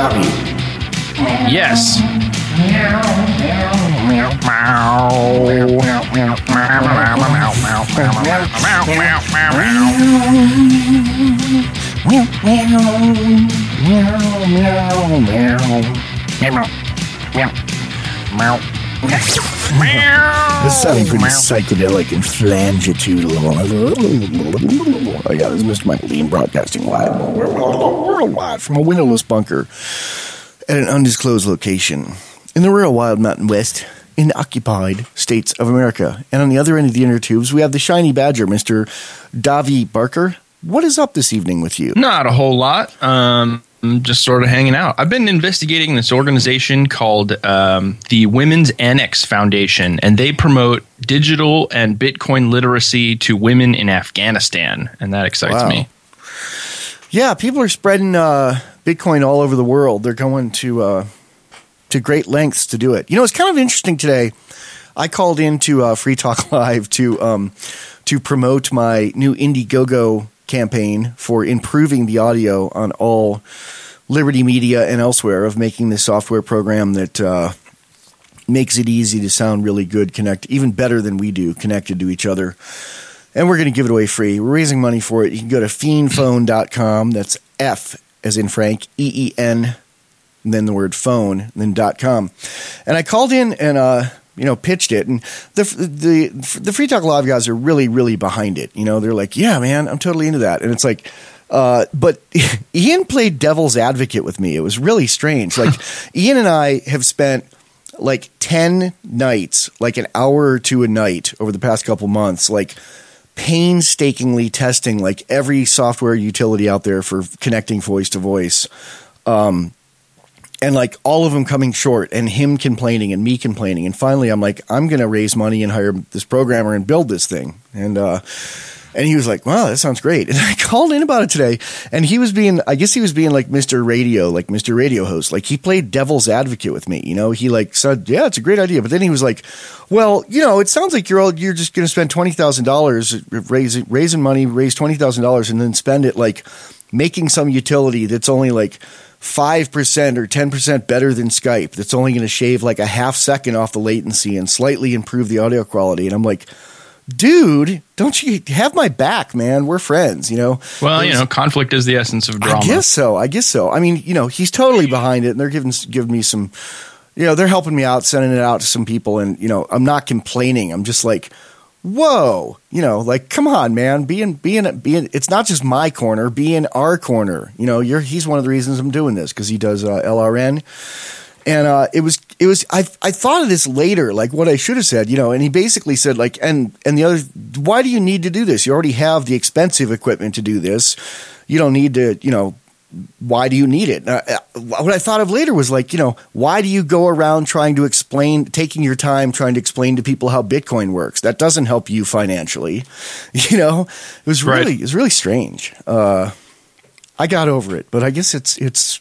you. Yes. This sounding pretty psychedelic and flangitudinal. Oh yeah, this is Mr. Michael Dean broadcasting live from a windowless bunker at an undisclosed location in the rural wild mountain west in the occupied states of America. And on the other end of the inner tubes, we have the shiny badger, Mr. Davi Barker. What is up this evening with you? Not a whole lot. Just sort of hanging out. I've been investigating this organization called the Women's Annex Foundation, and they promote digital and Bitcoin literacy to women in Afghanistan, and that excites me. Yeah, people are spreading Bitcoin all over the world. They're going to great lengths to do it. You know, it's kind of interesting today. I called into Free Talk Live to promote my new Indiegogo campaign for improving the audio on all Liberty Media and elsewhere, of making this software program that makes it easy to sound really good, even better than we do, connected to each other. And we're going to give it away free. We're raising money for it. You can go to fiendphone.com. That's F as in Frank, EEN, and then the word phone, and then .com. And I called in and pitched it, and the Free Talk Live guys are really, really behind it. You know, they're like, yeah, man, I'm totally into that. And it's like, but Ian played devil's advocate with me. It was really strange. Like, Ian and I have spent like 10 nights, like an hour or two a night over the past couple months, like painstakingly testing like every software utility out there for connecting voice to voice. And like all of them coming short, and him complaining and me complaining. And finally I'm like, I'm going to raise money and hire this programmer and build this thing. And he was like, wow, that sounds great. And I called in about it today, and he was being like Mr. Radio, like Mr. Radio host. Like, he played devil's advocate with me. You know, he like said, yeah, it's a great idea. But then he was like, well, you know, it sounds like you're just going to spend $20,000 raising money, raise $20,000 and then spend it like making some utility that's only like 5% or 10% better than Skype. That's only going to shave like a half second off the latency and slightly improve the audio quality. And I'm like, dude, don't you have my back, man? We're friends, you know? Well, you know, conflict is the essence of drama. I guess so. I mean, you know, he's totally behind it, and they're giving me some, you know, they're helping me out, sending it out to some people. And, you know, I'm not complaining. I'm just like, whoa, you know, like, come on, man, being, it's not just my corner, be in our corner. You know, he's one of the reasons I'm doing this, because he does LRN. And I thought of this later, like what I should have said, you know, and he basically said like, and the other, why do you need to do this? You already have the expensive equipment to do this. You don't need to, you know, why do you need it? What I thought of later was like, you know, why do you go around taking your time trying to explain to people how Bitcoin works? That doesn't help you financially. You know, it was really strange. I got over it, but I guess it's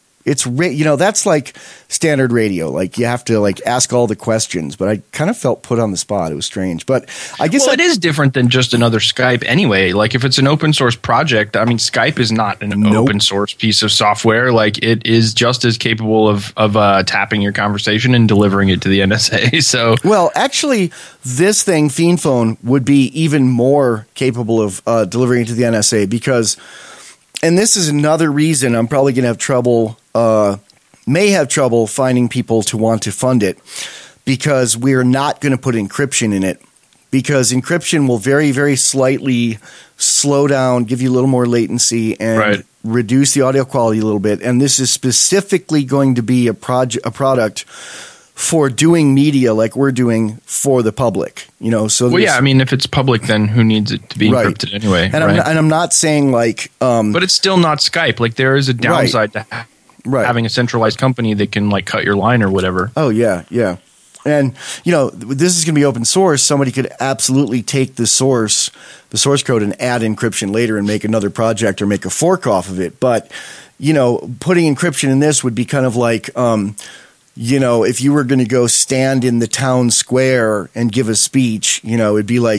you know, that's like standard radio. Like, you have to like ask all the questions, but I kind of felt put on the spot. It was strange, but I guess it is different than just another Skype anyway. Like, if it's an open source project, I mean, Skype is not an open source piece of software. Like, it is just as capable of tapping your conversation and delivering it to the NSA. So, well, actually, this thing, Fiend Phone, would be even more capable of delivering it to the NSA, because, and this is another reason I'm probably going to have trouble, may have trouble finding people to want to fund it, because we're not going to put encryption in it, because encryption will very, very slightly slow down, give you a little more latency, and reduce the audio quality a little bit. And this is specifically going to be a product for doing media like we're doing for the public, you know. So, well, yeah, I mean, if it's public, then who needs it to be encrypted anyway? And I'm not saying like, but it's still not Skype. Like, there is a downside to having a centralized company that can like cut your line or whatever. Oh yeah, yeah. And you know, this is going to be open source. Somebody could absolutely take the source code, and add encryption later and make another project or make a fork off of it. But you know, putting encryption in this would be kind of like, you know, if you were going to go stand in the town square and give a speech, you know, it'd be like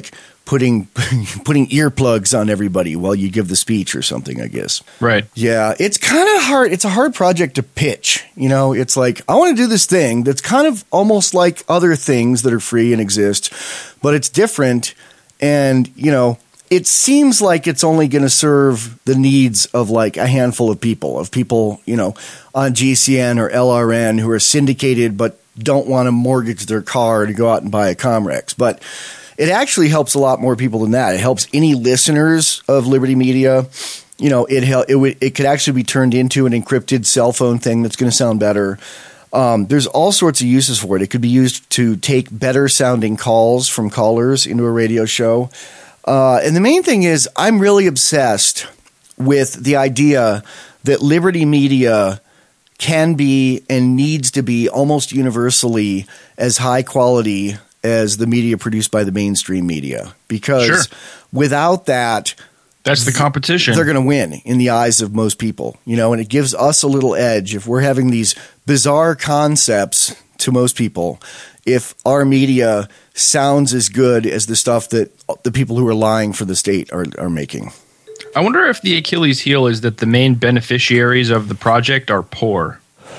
putting earplugs on everybody while you give the speech or something, I guess. Right. Yeah, it's kind of hard. It's a hard project to pitch. It's like, I want to do this thing that's kind of almost like other things that are free and exist, but it's different. And, it seems like it's only going to serve the needs of like a handful of people, on GCN or LRN who are syndicated but don't want to mortgage their car to go out and buy a Comrex. But it actually helps a lot more people than that. It helps any listeners of Liberty Media. It could actually be turned into an encrypted cell phone thing that's going to sound better. There's all sorts of uses for it. It could be used to take better sounding calls from callers into a radio show. And the main thing is, I'm really obsessed with the idea that Liberty Media can be and needs to be almost universally as high quality as the media produced by the mainstream media. Because without that, that's the competition. They're going to win in the eyes of most people, and it gives us a little edge if we're having these bizarre concepts to most people. If our media sounds as good as the stuff that the people who are lying for the state are making. I wonder if the Achilles heel is that the main beneficiaries of the project are poor.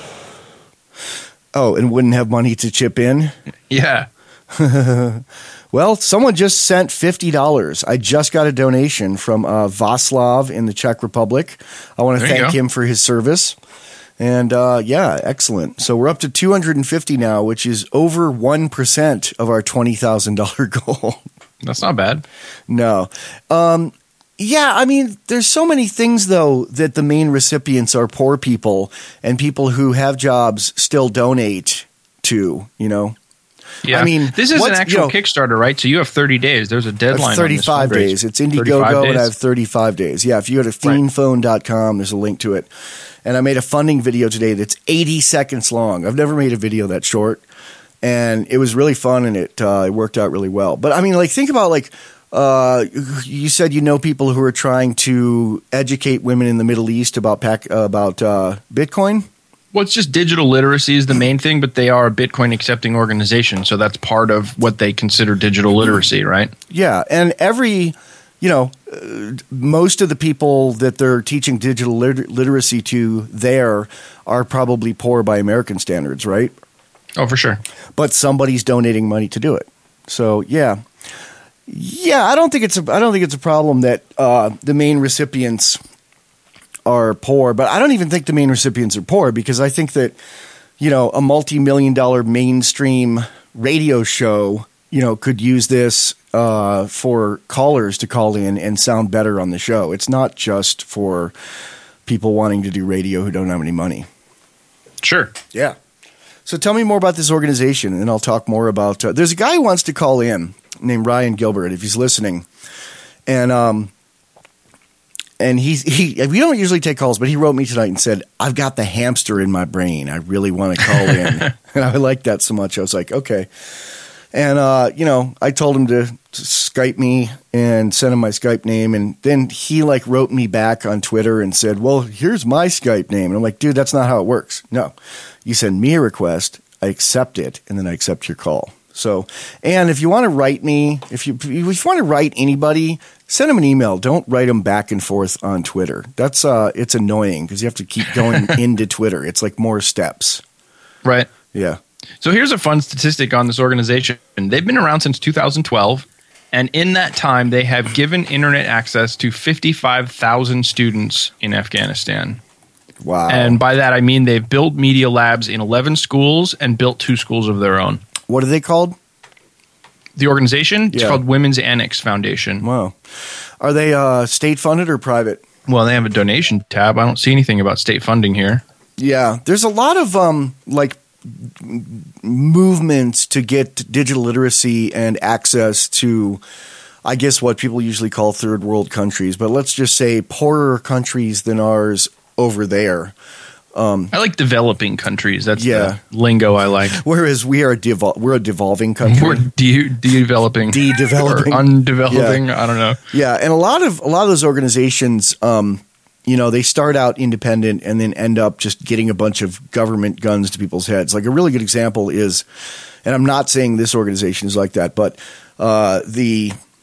Oh, and wouldn't have money to chip in? Yeah. Well, someone just sent $50. I just got a donation from Vaslav in the Czech Republic. I want to thank him for his service. And excellent. So we're up to 250 now, which is over 1% of our $20,000 goal. That's not bad. No. There's so many things, though, that the main recipients are poor people and people who have jobs still donate to, Yeah. This is an actual Kickstarter, right? So you have 30 days. There's a deadline. 35 days. It's Indiegogo, and I have 35 days. Yeah, if you go to fiendphone.com, there's a link to it. And I made a funding video today that's 80 seconds long. I've never made a video that short. And it was really fun, and it worked out really well. But, think about, you said people who are trying to educate women in the Middle East about Bitcoin? Well, it's just digital literacy is the main thing, but they are a Bitcoin accepting organization. So that's part of what they consider digital literacy, right? Yeah. And most of the people that they're teaching digital literacy to there are probably poor by American standards, right? Oh, for sure. But somebody's donating money to do it. So, yeah. Yeah, I don't think it's a problem that the main recipients are poor, but I don't even think the main recipients are poor, because I think that, a multi-million-dollar mainstream radio show, could use this for callers to call in and sound better on the show. It's not just for people wanting to do radio who don't have any money. Sure. Yeah. So tell me more about this organization, and I'll talk more about there's a guy who wants to call in named Ryan Gilbert, if he's listening. And we don't usually take calls, but he wrote me tonight and said, I've got the hamster in my brain. I really want to call in. And I like that so much. I was like, okay. And, I told him to Skype me and send him my Skype name. And then he wrote me back on Twitter and said, well, here's my Skype name. And I'm like, dude, that's not how it works. No, you send me a request, I accept it, and then I accept your call. So, and if you want to write me, if you want to write anybody, send them an email. Don't write them back and forth on Twitter. That's it's annoying because you have to keep going into Twitter. It's like more steps. Right. Yeah. So here's a fun statistic on this organization. They've been around since 2012, and in that time, they have given internet access to 55,000 students in Afghanistan. Wow. And by that, I mean they've built media labs in 11 schools and built 2 schools of their own. What are they called? The organization? It's called Women's Annex Foundation. Wow. Are they state-funded or private? Well, they have a donation tab. I don't see anything about state funding here. Yeah. There's a lot of movements to get digital literacy and access to, I guess, what people usually call third world countries. But let's just say poorer countries than ours over there. I like developing countries. That's the lingo I like. Whereas we're a devolving country. We're de-developing. De-developing. Or undeveloping. Yeah. I don't know. Yeah, and a lot of those organizations, they start out independent and then end up just getting a bunch of government guns to people's heads. Like a really good example is, and I'm not saying this organization is like that, but the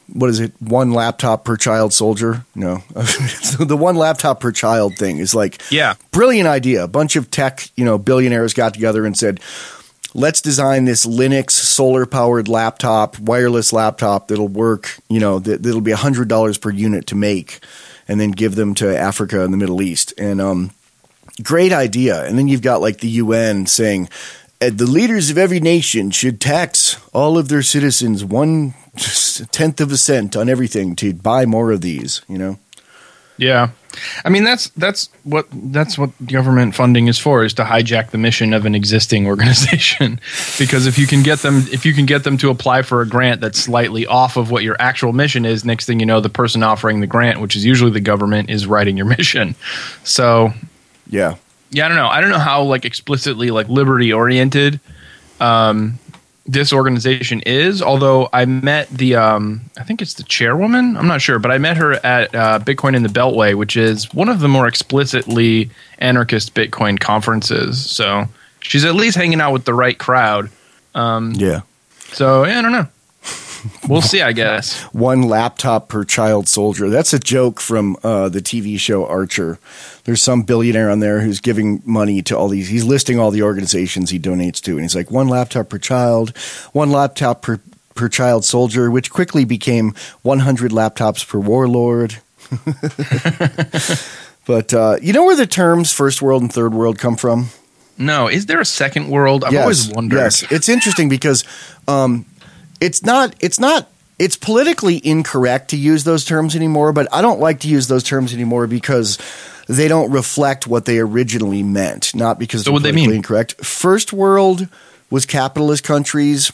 what is it? One laptop per child soldier? No, so the one laptop per child thing is like, brilliant idea. A bunch of tech, billionaires got together and said, let's design this Linux solar powered laptop, wireless laptop that'll work, that'll be $100 per unit to make, and then give them to Africa and the Middle East. And great idea. And then you've got like the UN saying the leaders of every nation should tax all of their citizens 1/10 of a cent on everything to buy more of these, Yeah. I mean, that's what government funding is for, is to hijack the mission of an existing organization. Because if you can get them to apply for a grant that's slightly off of what your actual mission is, next thing you know, the person offering the grant, which is usually the government, is writing your mission. So yeah, I don't know. I don't know how like explicitly like liberty oriented this organization is, although I met the I think it's the chairwoman, I'm not sure, but I met her at Bitcoin in the Beltway, which is one of the more explicitly anarchist Bitcoin conferences. So she's at least hanging out with the right crowd. So I don't know. We'll see, I guess. One laptop per child soldier. That's a joke from the TV show Archer. There's some billionaire on there who's giving money to all these. He's listing all the organizations he donates to. And he's like, one laptop per child, one laptop per child soldier, which quickly became 100 laptops per warlord. But you know where the terms first world and third world come from? No. Is there a second world? I've always wondered. Yes. It's interesting because it's politically incorrect to use those terms anymore, but I don't like to use those terms anymore because they don't reflect what they originally meant, not because they're politically incorrect. First world was capitalist countries.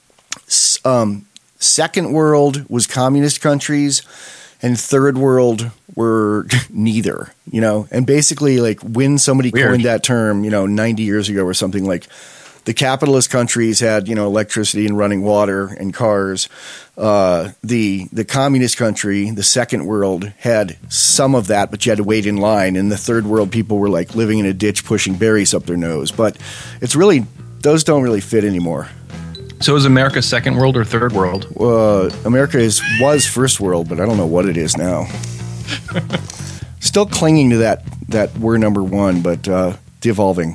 Second world was communist countries. And third world were neither, And basically, like, when somebody coined that term, 90 years ago or something, like, the capitalist countries had, electricity and running water and cars. The communist country, the second world, had some of that, but you had to wait in line. And the third world people were like living in a ditch pushing berries up their nose. But it's really, those don't really fit anymore. So is America second world or third world? America was first world, but I don't know what it is now. Still clinging to that we're number one, but devolving.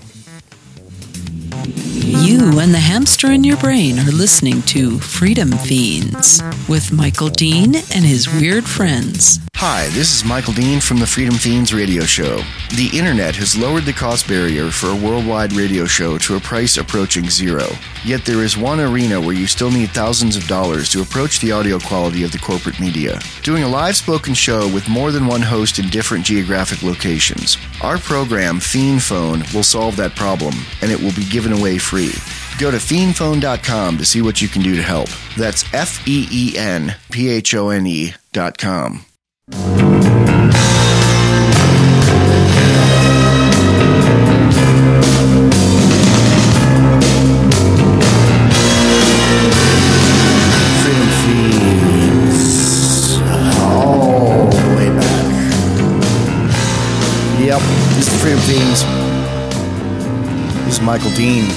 You and the hamster in your brain are listening to Freedom Fiends with Michael Dean and his weird friends. Hi, this is Michael Dean from the Freedom Fiends radio show. The internet has lowered the cost barrier for a worldwide radio show to a price approaching zero. Yet there is one arena where you still need thousands of dollars to approach the audio quality of the corporate media. Doing a live spoken show with more than one host in different geographic locations. Our program, Fiend Phone, will solve that problem, and it will be given away free. Go to fiendphone.com to see what you can do to help. That's FEENPHONE.com. Freedom Fiends. All the way back. Yep, this is the Freedom Fiends. This is Michael Dean.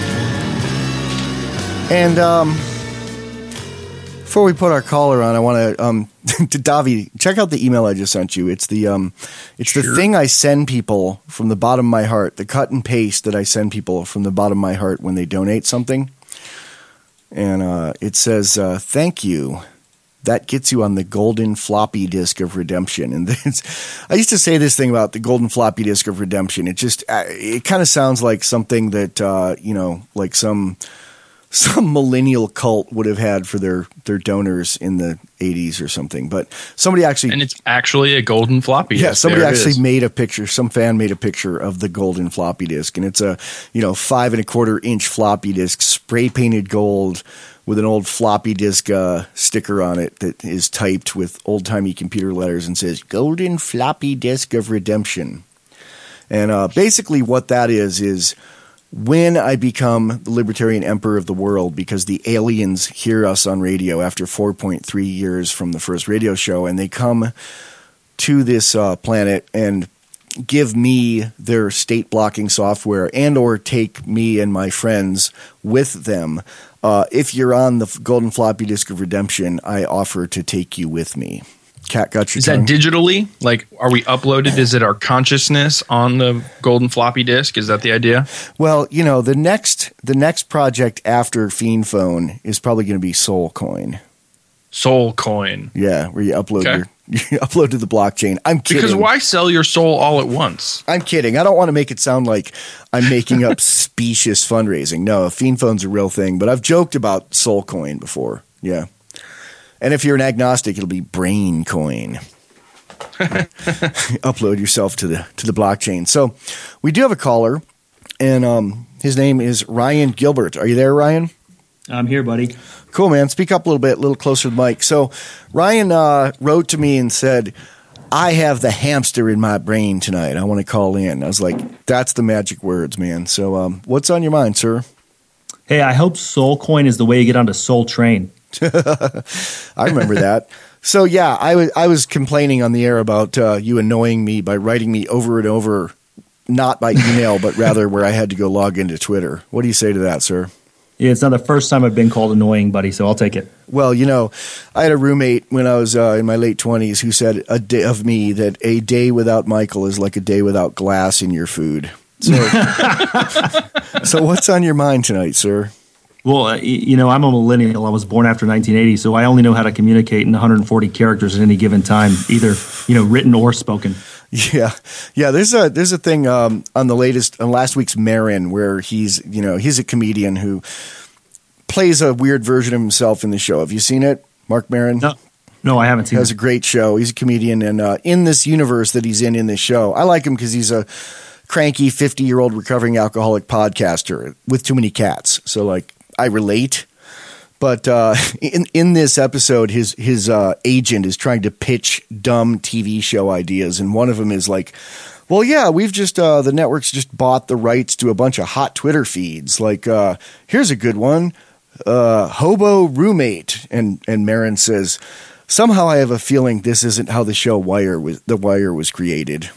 And before we put our caller on, I want to Davi, check out the email I just sent you. It's the the thing I send people from the bottom of my heart, the cut and paste that I send people from the bottom of my heart when they donate something. And it says, "Thank you. That gets you on the golden floppy disk of redemption." And I used to say this thing about the golden floppy disk of redemption. It just it kind of sounds like something that like some millennial cult would have had for their donors in the 80s or something. But somebody actually... And it's actually a golden floppy disk. Yeah, somebody actually made a picture. Some fan made a picture of the golden floppy disk. And it's a 5 1/4 inch floppy disk, spray painted gold with an old floppy disk sticker on it that is typed with old-timey computer letters and says, "Golden floppy disk of redemption." And basically what that is when I become the libertarian emperor of the world, because the aliens hear us on radio after 4.3 years from the first radio show, and they come to this planet, and give me their state blocking software and or take me and my friends with them, if you're on the golden floppy disk of redemption, I offer to take you with me. Cat got your tongue? That digitally? Like, are we uploaded? Is it our consciousness on the golden floppy disk? Is that the idea? Well, the next project after Fiend Phone is probably going to be Soulcoin. Soulcoin. Yeah, where you upload you upload to the blockchain. I'm kidding. Because why sell your soul all at once? I'm kidding. I don't want to make it sound like I'm making up specious fundraising. No, Fiend Phone's a real thing, but I've joked about Soulcoin before. Yeah. And if you're an agnostic, it'll be Braincoin. Upload yourself to the blockchain. So we do have a caller, and his name is Ryan Gilbert. Are you there, Ryan? I'm here, buddy. Cool, man. Speak up a little closer to the mic. So Ryan wrote to me and said, I have the hamster in my brain tonight. I want to call in. I was like, that's the magic words, man. So what's on your mind, sir? Hey, I hope Soulcoin is the way you get onto Soul Train. I remember that. So, yeah, I was complaining on the air about you annoying me by writing me over and over, not by email, but rather where I had to go log into Twitter. What do you say to that, sir? Yeah, it's not the first time I've been called annoying, buddy, so I'll take it. Well, I had a roommate when I was in my late 20s who said that a day without Michael is like a day without glass in your food. So, so what's on your mind tonight, sir? Well, I'm a millennial. I was born after 1980, so I only know how to communicate in 140 characters at any given time, either written or spoken. Yeah. There's a thing on last week's Marin where he's a comedian who plays a weird version of himself in the show. Have you seen it, Mark Maron? No, I haven't seen it. He has a great show. He's a comedian, and in this universe that he's in this show, I like him because he's a cranky 50-year-old recovering alcoholic podcaster with too many cats. So, like, I relate. But in this episode, his agent is trying to pitch dumb TV show ideas, and one of them is like, "Well, yeah, we've just the network's just bought the rights to a bunch of hot Twitter feeds. Like, here's a good one, hobo roommate." And Marin says, "Somehow I have a feeling this isn't how the show The Wire was created."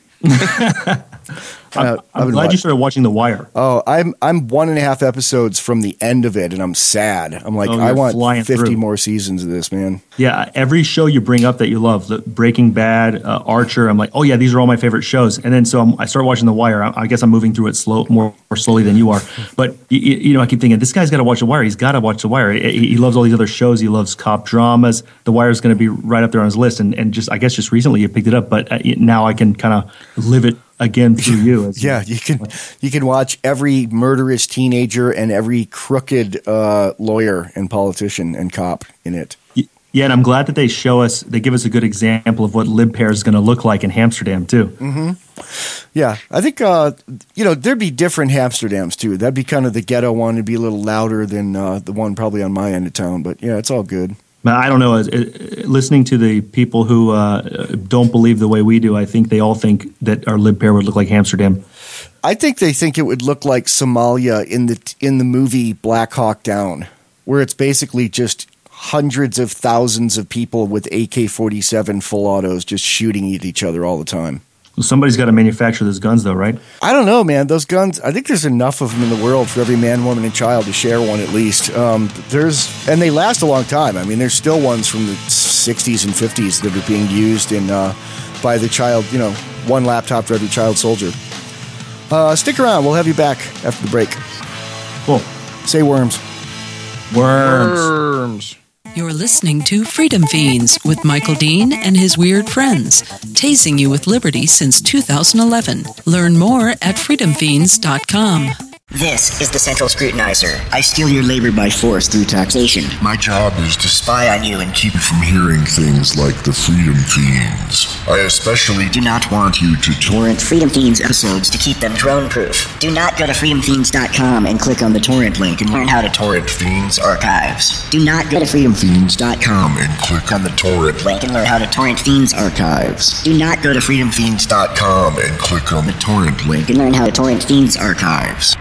I'm glad you started watching The Wire. Oh, I'm 1.5 episodes from the end of it, and I'm sad. I'm like, I want 50 more seasons of this, man. Yeah, every show you bring up that you love, the Breaking Bad, Archer, I'm like, oh yeah, these are all my favorite shows. And then I start watching The Wire. I guess I'm moving through it more slowly than you are. But I keep thinking, this guy's got to watch The Wire. He's got to watch The Wire. He loves all these other shows. He loves cop dramas. The Wire is going to be right up there on his list. And I guess just recently you picked it up, but now I can kind of live it again through you. Yeah, you can watch every murderous teenager and every crooked lawyer and politician and cop in it. Yeah, and I'm glad that they give us a good example of what LibPair is going to look like in Amsterdam too. Mm-hmm. Yeah, I think there'd be different Amsterdams too. That'd be kind of the ghetto one. It'd be a little louder than the one probably on my end of town. But yeah, it's all good. I don't know. Listening to the people who don't believe the way we do, I think they all think that our LibPair would look like Amsterdam. I think they think it would look like Somalia in the movie Black Hawk Down, where it's basically just hundreds of thousands of people with AK-47 full autos just shooting at each other all the time. Well, somebody's got to manufacture those guns, though, right? I don't know, man. Those guns, I think there's enough of them in the world for every man, woman, and child to share one at least. And they last a long time. I mean, there's still ones from the 60s and 50s that are being used by the child, one laptop for every child soldier. Stick around. We'll have you back after the break. Cool. Say worms. Worms. You're listening to Freedom Fiends with Michael Dean and his weird friends, tasing you with liberty since 2011. Learn more at freedomfiends.com. This is the Central Scrutinizer. I steal your labor by force through taxation. My job is to Spy on you and keep you from hearing things like the Freedom Fiends. I especially do not want you to torrent Freedom Fiends episodes to keep them drone-proof. Do not go to freedomfiends.com and click on the torrent link and learn how to torrent Fiends archives. Do not go to freedomfiends.com and click on the torrent link and learn how to torrent Fiends archives. Do not go to freedomfiends.com and click on the torrent link and learn how to torrent Fiends archives.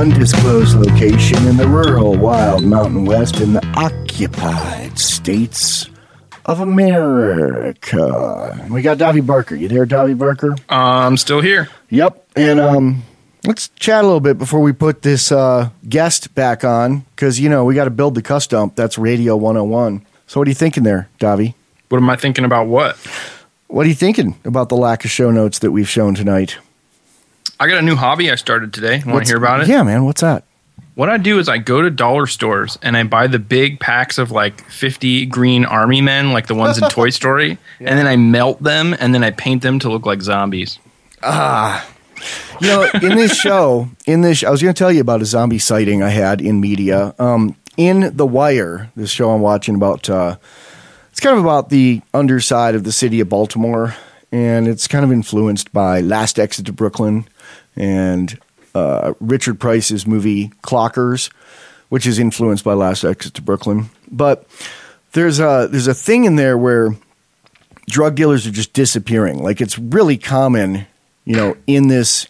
undisclosed location in the rural wild Mountain West in the occupied states of America. We got Davy Barker. You there, Davy Barker? I'm still here. Yep. And let's chat a little bit before we put this guest back on, because, we got to build the cuss dump. That's Radio 101. So what are you thinking there, Davy? What am I thinking about what? What are you thinking about the lack of show notes that we've shown tonight? I got a new hobby I started today. Want to hear about it? Yeah, man. What's that? What I do is I go to dollar stores and I buy the big packs of like 50 green army men, like the ones in Toy Story, and then I melt them and then I paint them to look like zombies. In this show, I was going to tell you about a zombie sighting I had in media. In The Wire, this show I'm watching about, it's kind of about the underside of the city of Baltimore, and it's kind of influenced by Last Exit to Brooklyn and Richard Price's movie Clockers, which is influenced by Last Exit to Brooklyn. But there's a thing in there where drug dealers are just disappearing. Like, it's really common, in this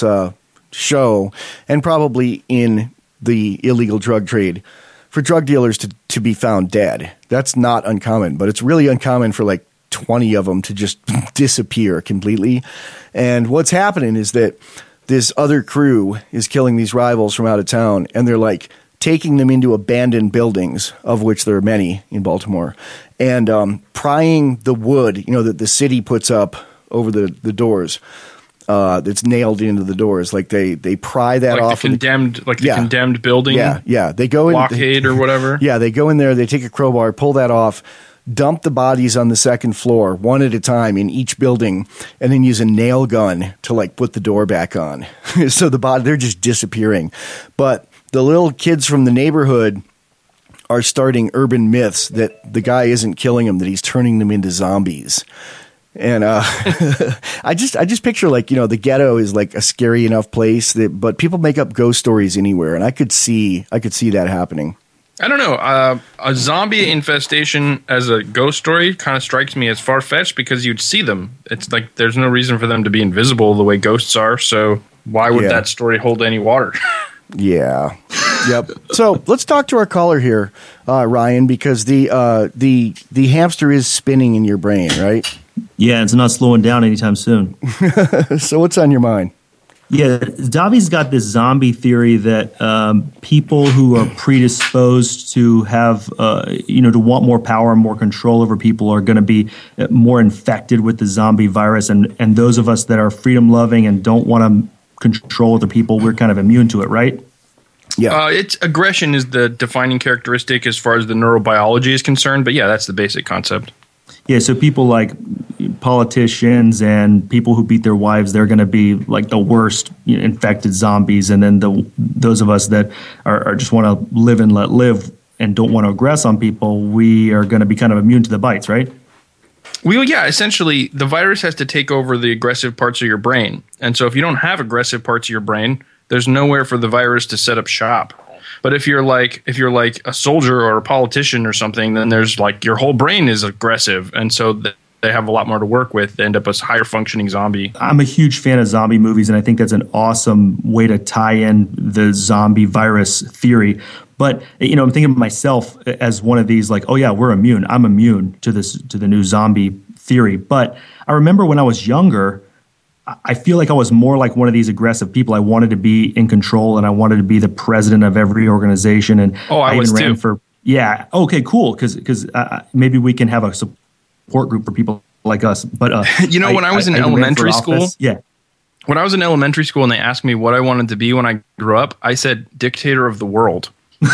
show, and probably in the illegal drug trade, for drug dealers to be found dead. That's not uncommon, but it's really uncommon for like 20 of them to just disappear completely. And what's happening is that this other crew is killing these rivals from out of town, and they're like taking them into abandoned buildings, of which there are many in Baltimore, and prying the wood, that the city puts up over the doors, that's nailed into the doors. Like they pry that off. The condemned building. Yeah. They go in blockade or whatever. Yeah, they go in there. They take a crowbar, pull that off, dump the bodies on the second floor, one at a time in each building, and then use a nail gun to like put the door back on. So they're just disappearing. But the little kids from the neighborhood are starting urban myths that the guy isn't killing them, that he's turning them into zombies. And I just picture like, the ghetto is like a scary enough place but people make up ghost stories anywhere, and I could see that happening. I don't know. A zombie infestation as a ghost story kind of strikes me as far-fetched because you'd see them. It's like there's no reason for them to be invisible the way ghosts are, so why would that story hold any water? Yeah. Yep. So let's talk to our caller here, Ryan, because the hamster is spinning in your brain, right? Yeah, it's not slowing down anytime soon. So what's on your mind? Yeah, Davi's got this zombie theory that people who are predisposed to have, to want more power and more control over people are going to be more infected with the zombie virus. And those of us that are freedom-loving and don't want to control other people, we're kind of immune to it, right? Yeah. It's aggression is the defining characteristic as far as the neurobiology is concerned. But yeah, that's the basic concept. Yeah, so people like politicians and people who beat their wives, they're going to be like the worst infected zombies. And then those of us that are just want to live and let live and don't want to aggress on people, we are going to be kind of immune to the bites, right? Well, yeah, essentially the virus has to take over the aggressive parts of your brain. And so if you don't have aggressive parts of your brain, there's nowhere for the virus to set up shop. But if you're like a soldier or a politician or something, then there's like your whole brain is aggressive, and so they have a lot more to work with. They end up as higher functioning zombie. I'm a huge fan of zombie movies, and I think that's an awesome way to tie in the zombie virus theory. But I'm thinking of myself as one of these, like, oh yeah, we're immune. I'm immune to the new zombie theory. But I remember when I was younger, I feel like I was more like one of these aggressive people. I wanted to be in control, and I wanted to be the president of every organization. And I was even ran too. for okay, cool, because maybe we can have a support group for people like us. But when I was in elementary school, when I was in elementary school, and they asked me what I wanted to be when I grew up, I said dictator of the world.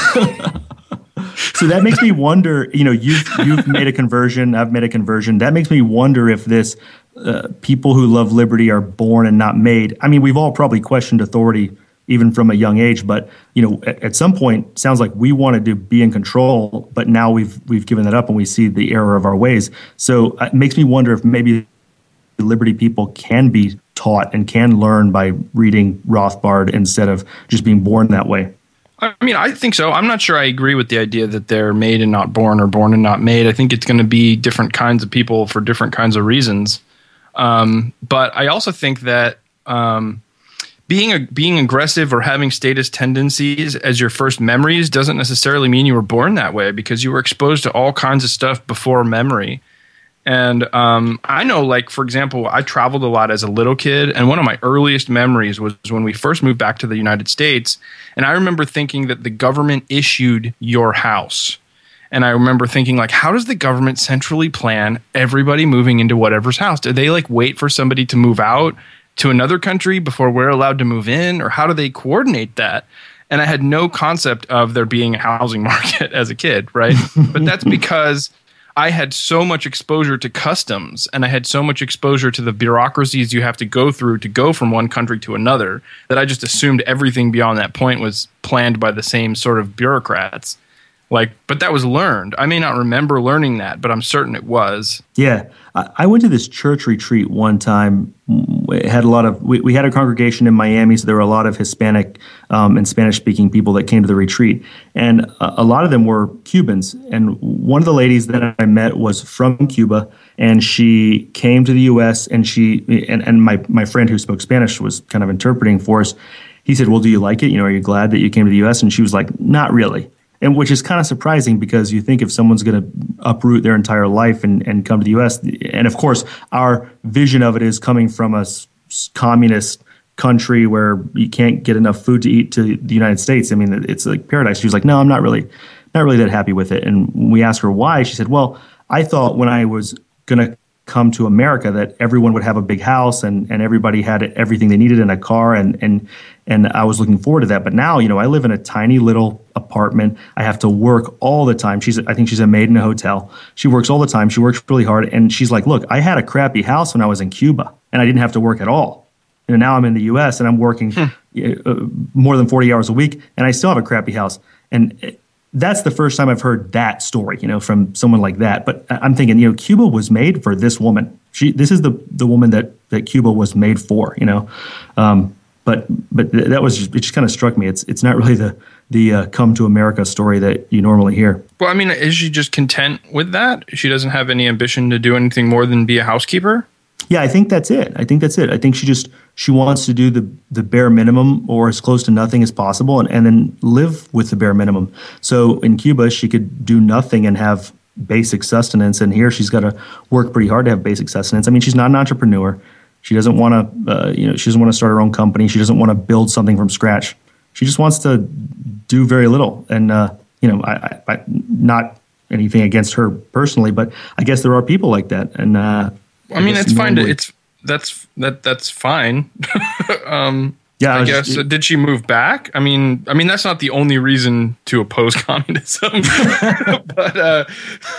So that makes me wonder. You've made a conversion. I've made a conversion. That makes me wonder if this. People who love liberty are born and not made. I mean, we've all probably questioned authority even from a young age, but at some point, it sounds like we wanted to be in control, but now we've given that up and we see the error of our ways. So it makes me wonder if maybe liberty people can be taught and can learn by reading Rothbard instead of just being born that way. I mean, I think so. I'm not sure I agree with the idea that they're made and not born or born and not made. I think it's going to be different kinds of people for different kinds of reasons. But I also think that being aggressive or having status tendencies as your first memories doesn't necessarily mean you were born that way, because you were exposed to all kinds of stuff before memory. And I know, like, for example, I traveled a lot as a little kid, and one of my earliest memories was when we first moved back to the United States, and I remember thinking that the government issued your house. And I remember thinking, like, how does the government centrally plan everybody moving into whatever's house? Do they, like, wait for somebody to move out to another country before we're allowed to move in? Or how do they coordinate that? And I had no concept of there being a housing market as a kid, right? But that's because I had so much exposure to customs, and I had so much exposure to the bureaucracies you have to go through to go from one country to another, that I just assumed everything beyond that point was planned by the same sort of bureaucrats. Like, but that was learned. I may not remember learning that, but I'm certain it was. Yeah. I went to this church retreat one time. We had a congregation in Miami, so there were a lot of Hispanic and Spanish-speaking people that came to the retreat. And a lot of them were Cubans. And one of the ladies that I met was from Cuba, and she came to the U.S., and my friend who spoke Spanish was kind of interpreting for us. He said, well, do you like it? You know, are you glad that you came to the U.S.? And she was like, not really. And which is kind of surprising, because you think if someone's going to uproot their entire life and come to the U.S., and of course, our vision of it is coming from a communist country where you can't get enough food to eat to the United States. I mean, it's like paradise. She was like, no, I'm not really that happy with it. And when we asked her why, she said, well, I thought when I was going to come to America that everyone would have a big house and everybody had everything they needed in a car, and I was looking forward to that. But now, you know, I live in a tiny little apartment. I have to work all the time. I think she's a maid in a hotel. She works all the time. She works really hard. And she's like, look, I had a crappy house when I was in Cuba, and I didn't have to work at all. And now I'm in the U.S. and I'm working more than 40 hours a week, and I still have a crappy house. And that's the first time I've heard that story, you know, from someone like that. But I'm thinking, you know, Cuba was made for this woman. This is the woman that Cuba was made for, you know. But that was it just kind of struck me. It's not really the come to America story that you normally hear. Well, I mean, is she just content with that? She doesn't have any ambition to do anything more than be a housekeeper? Yeah, I think that's it. I think she wants to do the bare minimum, or as close to nothing as possible, and then live with the bare minimum. So in Cuba, she could do nothing and have basic sustenance, and here she's got to work pretty hard to have basic sustenance. I mean, she's not an entrepreneur. She doesn't want to, she doesn't want to start her own company. She doesn't want to build something from scratch. She just wants to do very little. And I not anything against her personally, but I guess there are people like that. And I mean, it's fine. That's fine. Yeah, I guess. Did she move back? I mean, that's not the only reason to oppose communism. But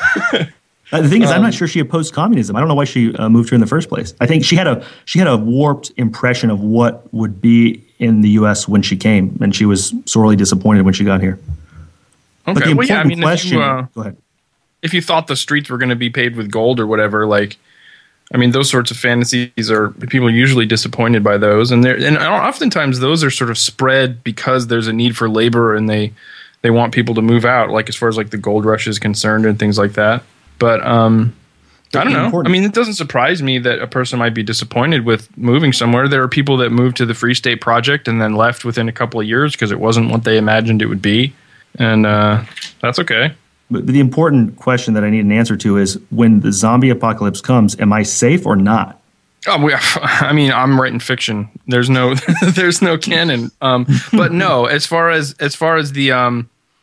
the thing is, I'm not sure she opposed communism. I don't know why she moved here in the first place. I think she had a warped impression of what would be in the U.S. when she came, and she was sorely disappointed when she got here. Okay. But the important question. Go ahead. If you thought the streets were going to be paved with gold or whatever, like, I mean, those sorts of fantasies are people are usually disappointed by those, and oftentimes those are sort of spread because there's a need for labor and they want people to move out, like as far as like the gold rush is concerned and things like that. But I don't know. I mean, it doesn't surprise me that a person might be disappointed with moving somewhere. There are people that moved to the Free State Project and then left within a couple of years because it wasn't what they imagined it would be, and that's okay. But the important question that I need an answer to is, when the zombie apocalypse comes, am I safe or not? I mean, I'm writing fiction. There's no canon. But no, as far as the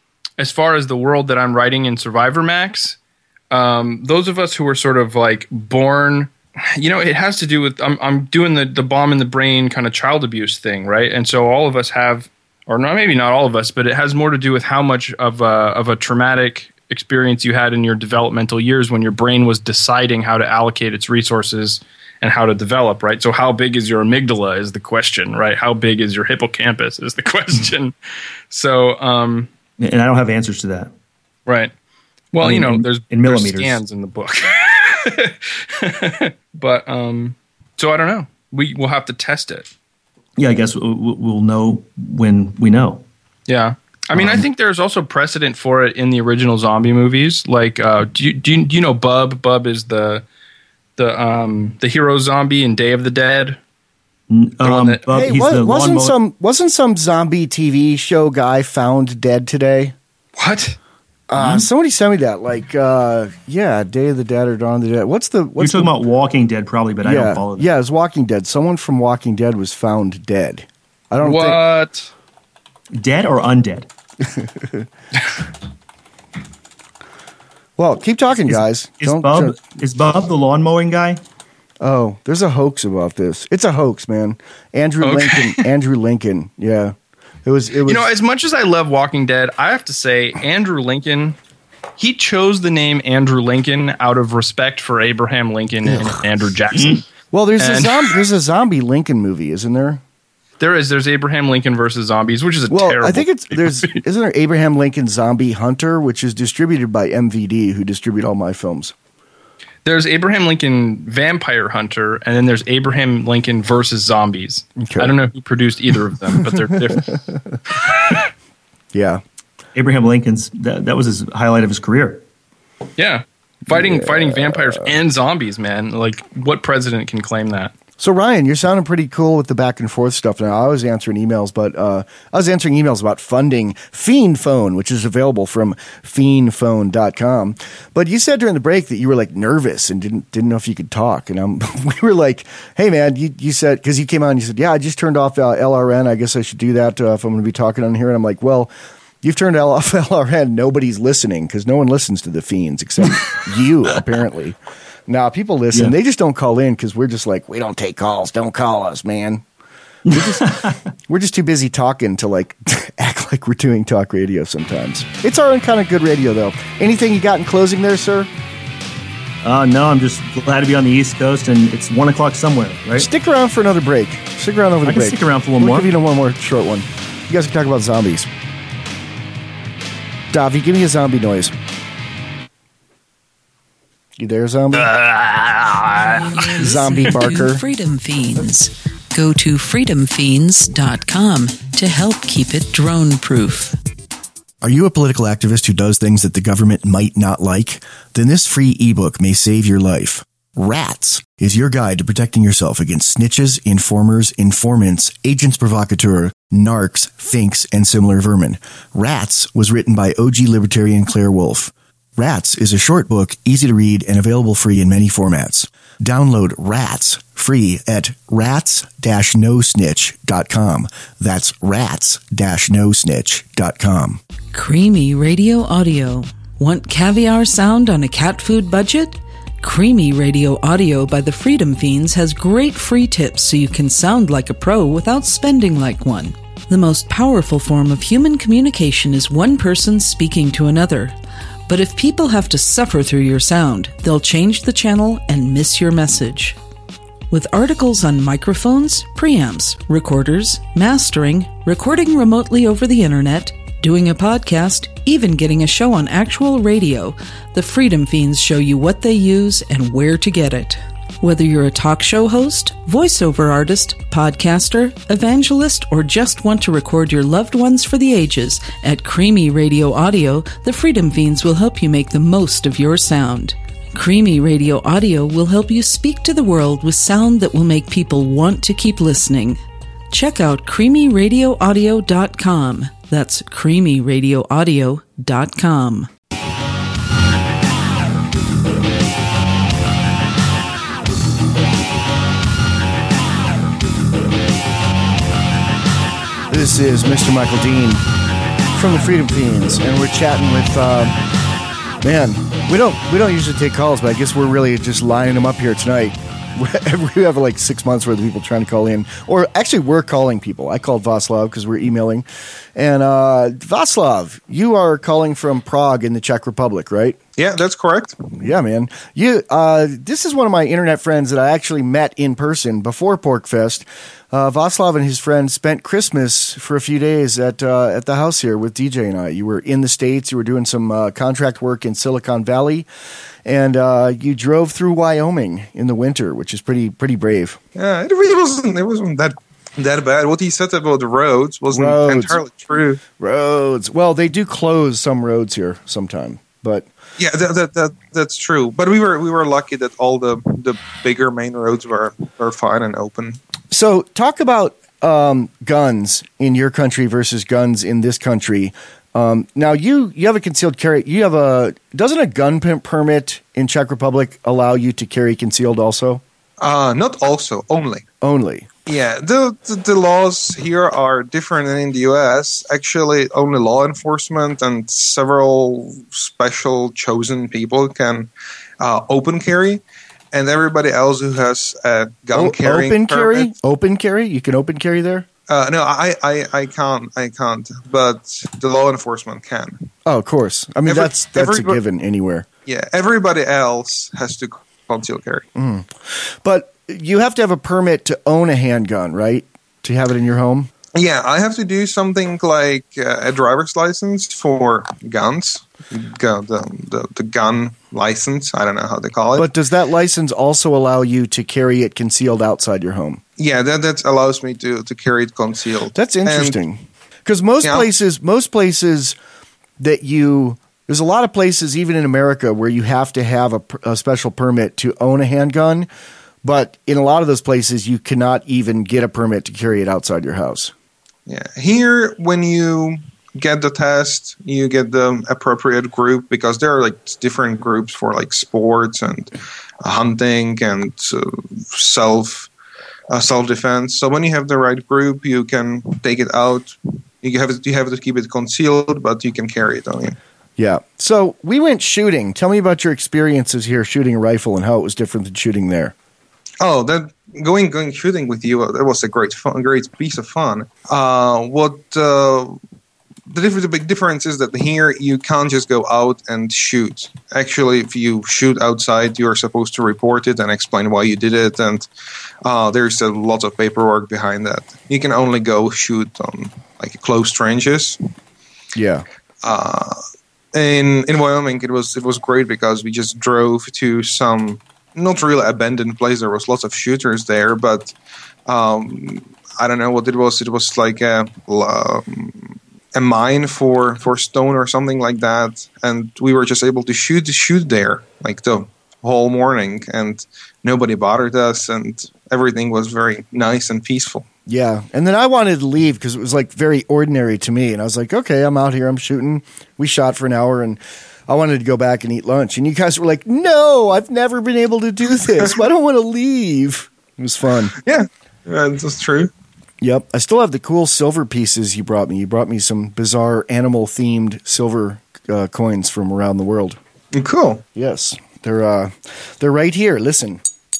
world that I'm writing in Survivor Max, those of us who are sort of like born, you know, it has to do with I'm doing the bomb in the brain kind of child abuse thing, right? And so all of us have, or not, maybe not all of us, but it has more to do with how much of a traumatic experience you had in your developmental years when your brain was deciding how to allocate its resources and how to develop, right? So how big is your amygdala is the question, right? How big is your hippocampus is the question. So, and I don't have answers to that. Right. Well, you know, there's scans in the book. But, so I don't know. We'll have to test it. Yeah, I guess we'll know when we know. Yeah. I mean, I think there's also precedent for it in the original zombie movies. Like, do you know Bub? Bub is the hero zombie in Day of the Dead. one that- Hey, he's the wasn't some zombie TV show guy found dead today? What? Somebody sent me that. Like, Day of the Dead or Dawn of the Dead. You're talking about Walking Dead, probably, but I don't follow that. Yeah, it's Walking Dead. Someone from Walking Dead was found dead. I don't What? Dead or undead? Well, keep talking, guys. Is Bob the lawn mowing guy? Oh, there's a hoax about this. It's a hoax, man. Andrew Lincoln. Yeah. It was. As much as I love Walking Dead, I have to say Andrew Lincoln, he chose the name Andrew Lincoln out of respect for Abraham Lincoln and Andrew Jackson. Well, there's a zombie Lincoln movie, isn't there? There's Abraham Lincoln versus Zombies, which is terrible. I think isn't there Abraham Lincoln Zombie Hunter, which is distributed by MVD, who distribute all my films. There's Abraham Lincoln Vampire Hunter, and then there's Abraham Lincoln versus Zombies. Okay. I don't know who produced either of them, but they're different. Yeah. Abraham Lincoln's, that was his highlight of his career. Yeah. Fighting vampires and zombies, man. Like, what president can claim that? So, Ryan, you're sounding pretty cool with the back and forth stuff now. I was answering emails, but I was answering emails about funding Fiend Phone, which is available from fiendphone.com. But you said during the break that you were like nervous and didn't know if you could talk. And we were like, hey, man, you said, because you came on and you said, yeah, I just turned off LRN. I guess I should do that if I'm going to be talking on here. And I'm like, well, you've turned off LRN. Nobody's listening because no one listens to the Fiends except you, apparently. Now, people listen. Yeah. They just don't call in because we're just like, we don't take calls. Don't call us, man. We're just too busy talking to like act like we're doing talk radio sometimes. It's our own kind of good radio, though. Anything you got in closing there, sir? No, I'm just glad to be on the East Coast, and it's 1 o'clock somewhere, right? Stick around for another break. Stick around over the break. Stick around for one more. We'll give you one more short one. You guys can talk about zombies. Davi, give me a zombie noise. You there, zombie? Zombie barker. Freedom Fiends. Go to freedomfiends.com to help keep it drone-proof. Are you a political activist who does things that the government might not like? Then this free ebook may save your life. Rats is your guide to protecting yourself against snitches, informers, informants, agents provocateur, narcs, finks, and similar vermin. Rats was written by OG libertarian Claire Wolfe. Rats is a short book, easy to read, and available free in many formats. Download Rats free at rats-nosnitch.com. That's rats-nosnitch.com. Creamy Radio Audio. Want caviar sound on a cat food budget? Creamy Radio Audio by the Freedom Fiends has great free tips so you can sound like a pro without spending like one. The most powerful form of human communication is one person speaking to another. But if people have to suffer through your sound, they'll change the channel and miss your message. With articles on microphones, preamps, recorders, mastering, recording remotely over the internet, doing a podcast, even getting a show on actual radio, the Freedom Fiends show you what they use and where to get it. Whether you're a talk show host, voiceover artist, podcaster, evangelist, or just want to record your loved ones for the ages, at Creamy Radio Audio, the Freedom Fiends will help you make the most of your sound. Creamy Radio Audio will help you speak to the world with sound that will make people want to keep listening. Check out creamyradioaudio.com. That's creamyradioaudio.com. This is Mr. Michael Dean from the Freedom Fiends, and we're chatting with man. We don't usually take calls, but I guess we're really just lining them up here tonight. We have like 6 months worth of people trying to call in, or actually, we're calling people. I called Václav because we're emailing, and Václav, you are calling from Prague in the Czech Republic, right? Yeah, that's correct. Yeah, man. This is one of my internet friends that I actually met in person before PorkFest. Václav and his friends spent Christmas for a few days at the house here with DJ and I. You were in the States. You were doing some contract work in Silicon Valley, and you drove through Wyoming in the winter, which is pretty brave. Yeah, it really wasn't that bad. What he said about the roads wasn't entirely true. Roads. Well, they do close some roads here sometime, but. Yeah, that's true. But we were lucky that all the bigger main roads were fine and open. So talk about guns in your country versus guns in this country. Now you have a concealed carry. Doesn't a gun permit in Czech Republic allow you to carry concealed also? Not also, only. Only. Yeah, the laws here are different than in the US. Actually, only law enforcement and several special chosen people can open carry, and everybody else who has a gun carrying open permit. carry? Open carry? You can open carry there? No, I can't. But the law enforcement can. Oh, of course. I mean, that's a given anywhere. Yeah, everybody else has to conceal carry. But you have to have a permit to own a handgun, right? To have it in your home? Yeah, I have to do something like a driver's license for guns. The gun license. I don't know how they call it. But does that license also allow you to carry it concealed outside your home? Yeah, that allows me to carry it concealed. That's interesting. Because most places that there's a lot of places, even in America, where you have to have a special permit to own a handgun. But in a lot of those places, you cannot even get a permit to carry it outside your house. Yeah. Here, when you get the test, you get the appropriate group, because there are like different groups for like sports and hunting and self-defense. So when you have the right group, you can take it out. You have to keep it concealed, but you can carry it on you. Yeah. So we went shooting. Tell me about your experiences here shooting a rifle and how it was different than shooting there. Oh, that going shooting with you, that was a great piece of fun. The big difference is that here you can't just go out and shoot. Actually, if you shoot outside, you are supposed to report it and explain why you did it, and there's a lot of paperwork behind that. You can only go shoot on like close ranges. Yeah. In Wyoming, it was great because we just drove to some not really abandoned place. There was lots of shooters there, but I don't know what it was. It was like a mine for stone or something like that, and we were just able to shoot there like the whole morning, and nobody bothered us, and everything was very nice and peaceful. Yeah, and then I wanted to leave because it was like very ordinary to me, and I was like, okay, I'm out here, I'm shooting. We shot for an hour, and I wanted to go back and eat lunch, and you guys were like, no, I've never been able to do this. I don't want to leave. It was fun. Yeah, that's true. Yep. I still have the cool silver pieces you brought me. You brought me some bizarre animal-themed silver coins from around the world. Cool. Yes. They're right here. Listen.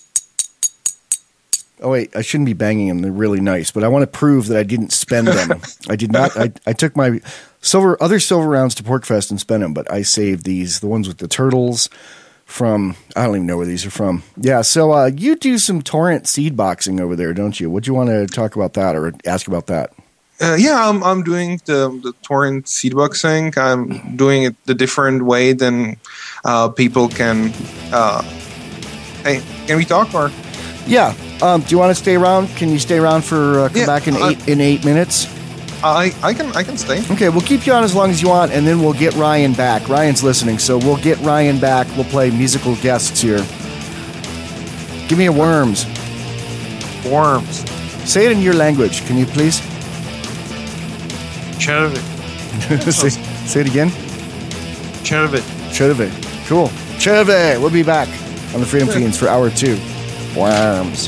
Oh, wait. I shouldn't be banging them. They're really nice. But I want to prove that I didn't spend them. I did not. I took my other silver rounds to PorcFest and spent them, but I saved these, the ones with the turtles from, I don't even know where these are from. Yeah, so you do some torrent seed boxing over there, don't you? Would you want to talk about that or ask about that? Yeah, I'm doing the torrent seed boxing. I'm doing it the different way than people can. Hey, can we talk or? Yeah. Do you want to stay around? Can you stay around for come back in 8 minutes? I can stay. Okay, we'll keep you on as long as you want, and then we'll get Ryan back. Ryan's listening, so we'll get Ryan back. We'll play musical guests here. Give me a worms. Worms. Say it in your language, can you please? Chervit. say it again. Chervit. Chervit. Cool. Chervit. We'll be back on the Freedom Fiends for hour 2. Worms.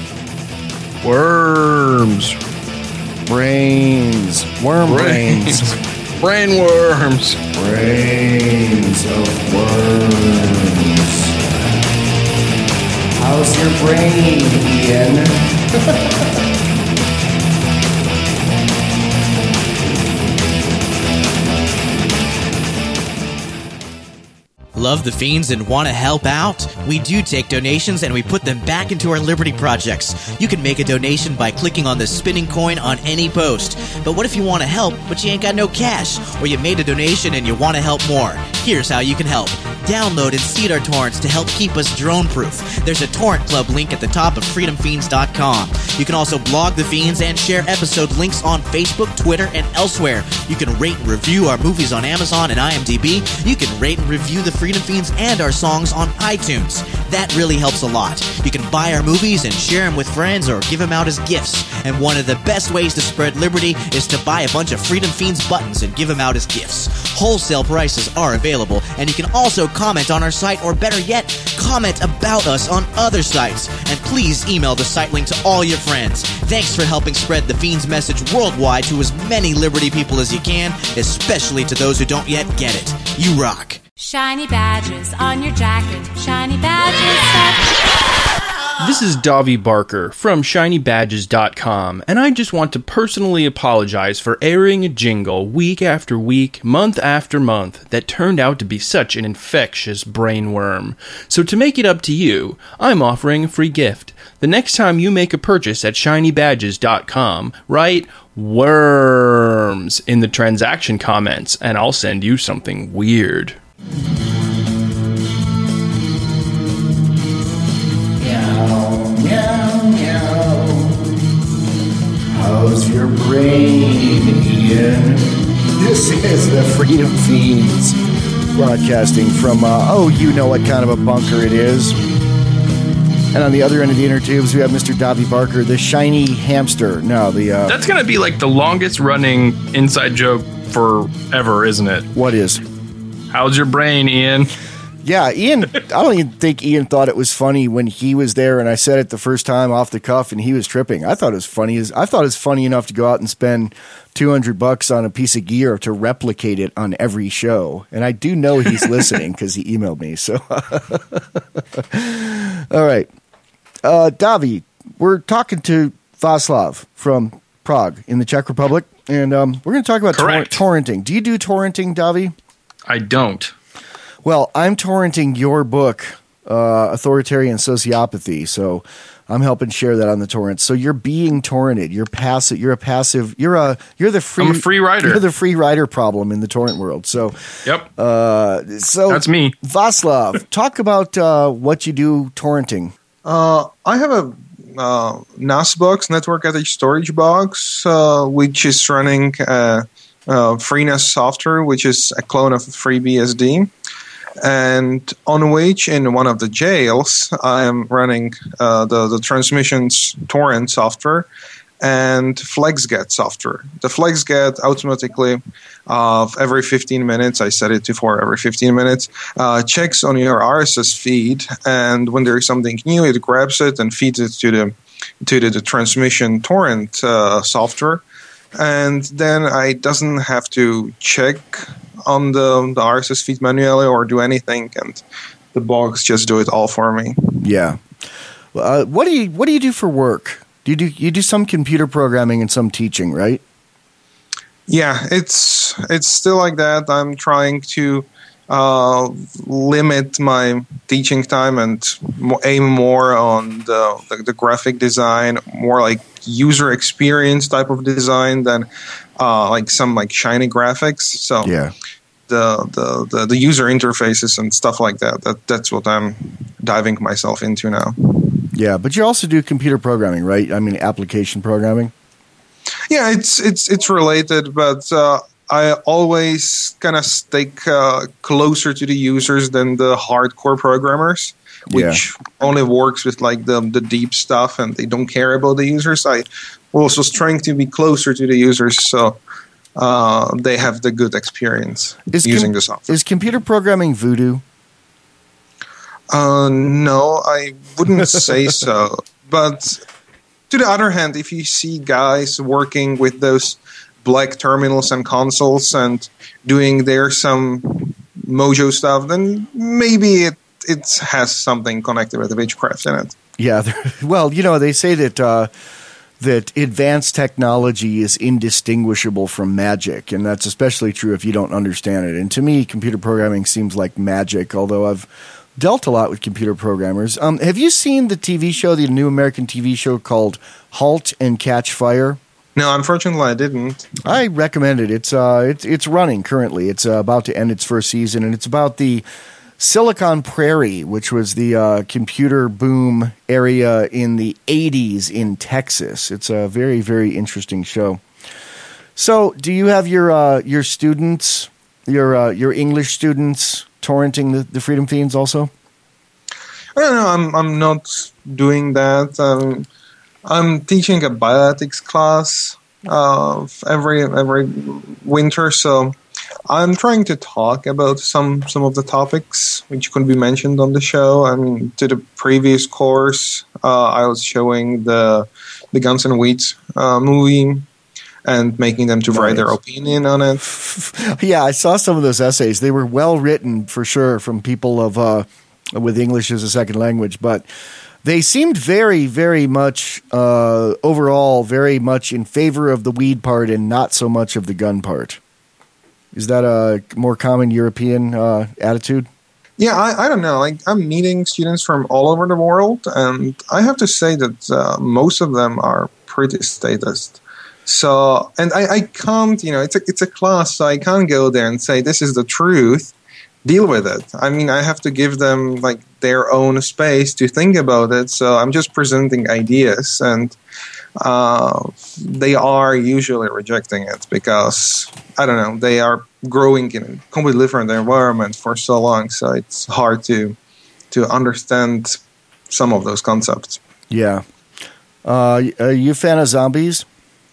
Worms. Brains. Worm brains. Brain worms. Brains of worms. How's your brain, Ian? Love the Fiends and want to help out? We do take donations and we put them back into our Liberty projects. You can make a donation by clicking on the spinning coin on any post. But what if you want to help, but you ain't got no cash? Or you made a donation and you want to help more? Here's how you can help. Download and seed our torrents to help keep us drone-proof. There's a torrent club link at the top of freedomfiends.com. You can also blog The Fiends and share episode links on Facebook, Twitter, and elsewhere. You can rate and review our movies on Amazon and IMDb. You can rate and review the Freedom Fiends and our songs on iTunes. That really helps a lot. You can buy our movies and share them with friends or give them out as gifts. And one of the best ways to spread liberty is to buy a bunch of Freedom Fiends buttons and give them out as gifts. Wholesale prices are available, and you can also comment on our site, or better yet, comment about us on other sites. And please email the site link to all your friends. Thanks for helping spread the Fiends message worldwide to as many liberty people as you can, especially to those who don't yet get it. You rock. Shiny badges on your jacket. Shiny badges. This is Davi Barker from ShinyBadges.com, and I just want to personally apologize for airing a jingle week after week, month after month, that turned out to be such an infectious brainworm. So to make it up to you, I'm offering a free gift. The next time you make a purchase at ShinyBadges.com, write worms in the transaction comments, and I'll send you something weird. Meow, meow, meow. How's your brain, Ian? This is the Freedom Fiends, broadcasting from, you know what kind of a bunker it is. And on the other end of the inner tubes, we have Mr. Davi Barker, the shiny hamster. No, That's going to be like the longest running inside joke forever, isn't it? What is? How's your brain, Ian? Yeah, Ian, I don't even think Ian thought it was funny when he was there and I said it the first time off the cuff and he was tripping. I thought it was funny enough to go out and spend $200 on a piece of gear to replicate it on every show. And I do know he's listening because he emailed me. So, all right. Davi, we're talking to Václav from Prague in the Czech Republic, and we're going to talk about torrenting. Do you do torrenting, Davi? I don't. Well, I'm torrenting your book, Authoritarian Sociopathy, so I'm helping share that on the torrents. So you're being torrented. You're passive. You're the free. I'm a free rider. You're the free rider problem in the torrent world. So yep. So that's me. Václav, talk about what you do torrenting. I have a NAS box, Network Attached Storage box, which is running FreeNAS software, which is a clone of FreeBSD. And on which, in one of the jails, I am running the transmissions torrent software and FlexGet software. The FlexGet automatically, every 15 minutes, I set it to for every 15 minutes, checks on your RSS feed, and when there is something new, it grabs it and feeds it to the transmission torrent software. And then I doesn't have to check on the RSS feed manually or do anything, and the box just do it all for me. Yeah. What do you do for work? You do some computer programming and some teaching, right? Yeah, it's still like that. I'm trying to limit my teaching time and aim more on the graphic design, more like user experience type of design than like some like shiny graphics. So yeah, the user interfaces and stuff like that's what I'm diving myself into now. Yeah, but you also do computer programming, right? I mean, application programming. Yeah, it's related, but I always kind of stick closer to the users than the hardcore programmers, which only works with like the deep stuff, and they don't care about the users. I also trying to be closer to the users, so they have the good experience using the software. Is computer programming voodoo? No, I wouldn't say so. But to the other hand, if you see guys working with those black terminals and consoles and doing some Mojo stuff, then maybe it has something connected with the witchcraft in it. Yeah, well, they say that advanced technology is indistinguishable from magic, and that's especially true if you don't understand it. And to me, computer programming seems like magic, although I've dealt a lot with computer programmers. Have you seen the TV show, the new American TV show called Halt and Catch Fire? No, unfortunately, I didn't. I recommend it. It's running currently. It's about to end its first season, and it's about the Silicon Prairie, which was the computer boom area in the 80s in Texas. It's a very, very interesting show. So, do you have your students, your English students, torrenting the Freedom Fiends also? I don't know. I'm not doing that. I'm teaching a bioethics class every winter, so I'm trying to talk about some of the topics which could be mentioned on the show. I mean, to the previous course, I was showing the Guns and Wheat movie and making them to write their opinion on it. Yeah, I saw some of those essays. They were well written for sure from people of with English as a second language, but they seemed very, very much overall very much in favor of the weed part and not so much of the gun part. Is that a more common European attitude? Yeah, I don't know. Like, I'm meeting students from all over the world, and I have to say that most of them are pretty statist. So, and I can't, it's a class, so I can't go there and say this is the truth. Deal with it. I mean, I have to give them like their own space to think about it. So I'm just presenting ideas, and they are usually rejecting it because, I don't know, they are growing in a completely different environment for so long. So it's hard to understand some of those concepts. Yeah. Are you a fan of zombies?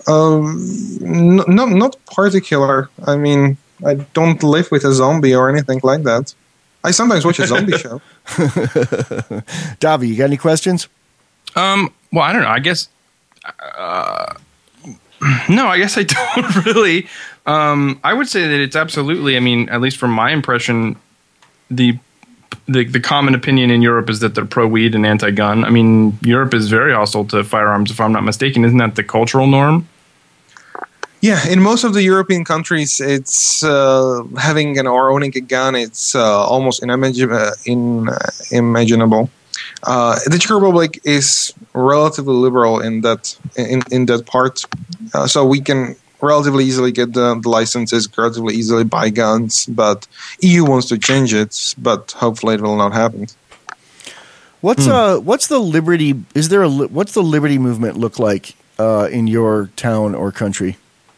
Not particular. I mean, I don't live with a zombie or anything like that. I sometimes watch a zombie show. Davi, you got any questions? Well, I don't know. I guess no. I guess I don't really. I would say that it's absolutely. I mean, at least from my impression, the common opinion in Europe is that they're pro-weed and anti-gun. I mean, Europe is very hostile to firearms, if I'm not mistaken. Isn't that the cultural norm? Yeah, in most of the European countries, it's having or owning a gun. It's almost unimaginable. The Czech Republic is relatively liberal in that part, so we can relatively easily get the licenses, relatively easily buy guns. But EU wants to change it, but hopefully it will not happen. What's the liberty? What's the liberty movement look like in your town or country?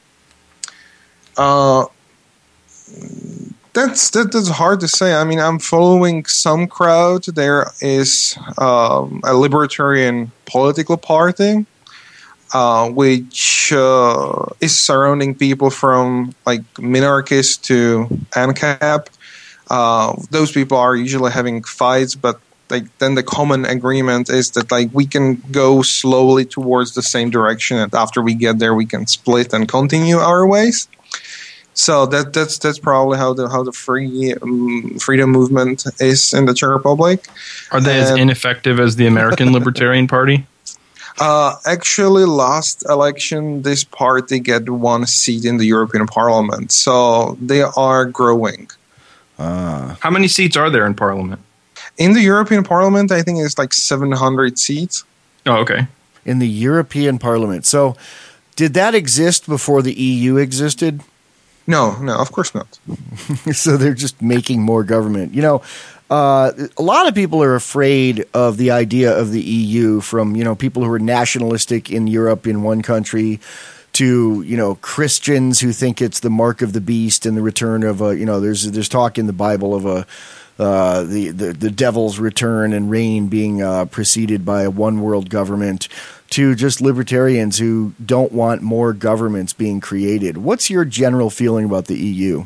That's hard to say. I mean, I'm following some crowd. There is a libertarian political party, which is surrounding people from like minarchists to ANCAP. Those people are usually having fights, but then the common agreement is that we can go slowly towards the same direction, and after we get there, we can split and continue our ways. So that's probably how the freedom movement is in the Czech Republic. Are they as ineffective as the American Libertarian Party? Actually, last election, this party get one seat in the European Parliament, so they are growing. How many seats are there in Parliament? In the European Parliament, I think it's 700 seats. Oh, okay. In the European Parliament. So, did that exist before the EU existed? No, of course not. So they're just making more government. A lot of people are afraid of the idea of the EU, from people who are nationalistic in Europe in one country to Christians who think it's the mark of the beast and the return of there's talk in the Bible of the devil's return and reign being preceded by a one world government, to just libertarians who don't want more governments being created. What's your general feeling about the EU?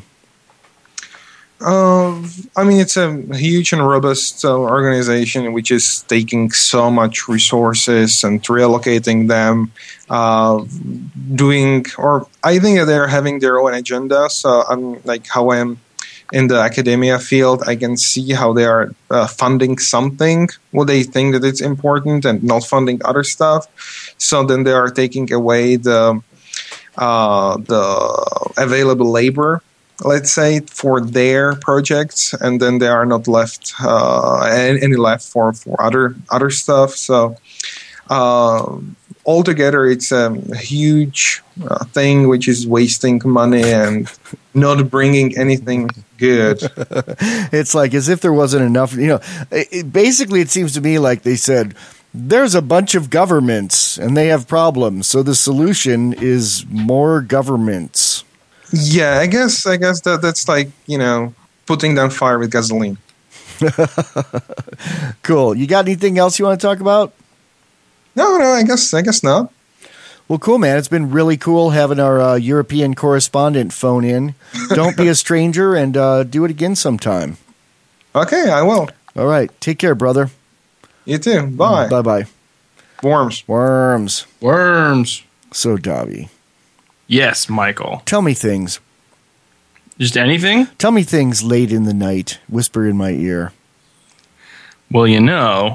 I mean, it's a huge and robust organization which is taking so much resources and reallocating them, I think that they're having their own agenda. So I'm how I am in the academia field, I can see how they are funding something, what they think that it's important, and not funding other stuff. So then they are taking away the available labor, let's say, for their projects, and then they are not left any left for other stuff. So altogether, it's a huge thing which is wasting money and not bringing anything good. It's as if there wasn't enough. Basically, it seems to me like they said, there's a bunch of governments and they have problems, so the solution is more governments. Yeah, I guess that's putting down fire with gasoline. Cool. You got anything else you want to talk about? No, I guess not. Well, cool, man. It's been really cool having our European correspondent phone in. Don't be a stranger, and do it again sometime. Okay, I will. All right. Take care, brother. You too. Bye. Bye-bye. Worms. So, Davi. Yes, Michael. Tell me things. Just anything? Tell me things late in the night. Whisper in my ear. Well, I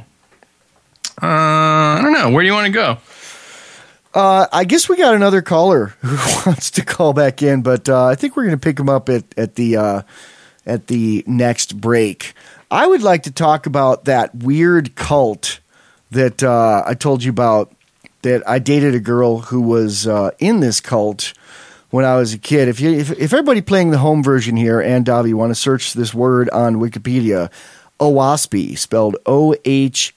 don't know. Where do you want to go? I guess we got another caller who wants to call back in, but I think we're going to pick him up at the next break. I would like to talk about that weird cult that I told you about, that I dated a girl who was in this cult when I was a kid. If everybody playing the home version here and Davi want to search this word on Wikipedia, OWASPE, spelled OHASPE.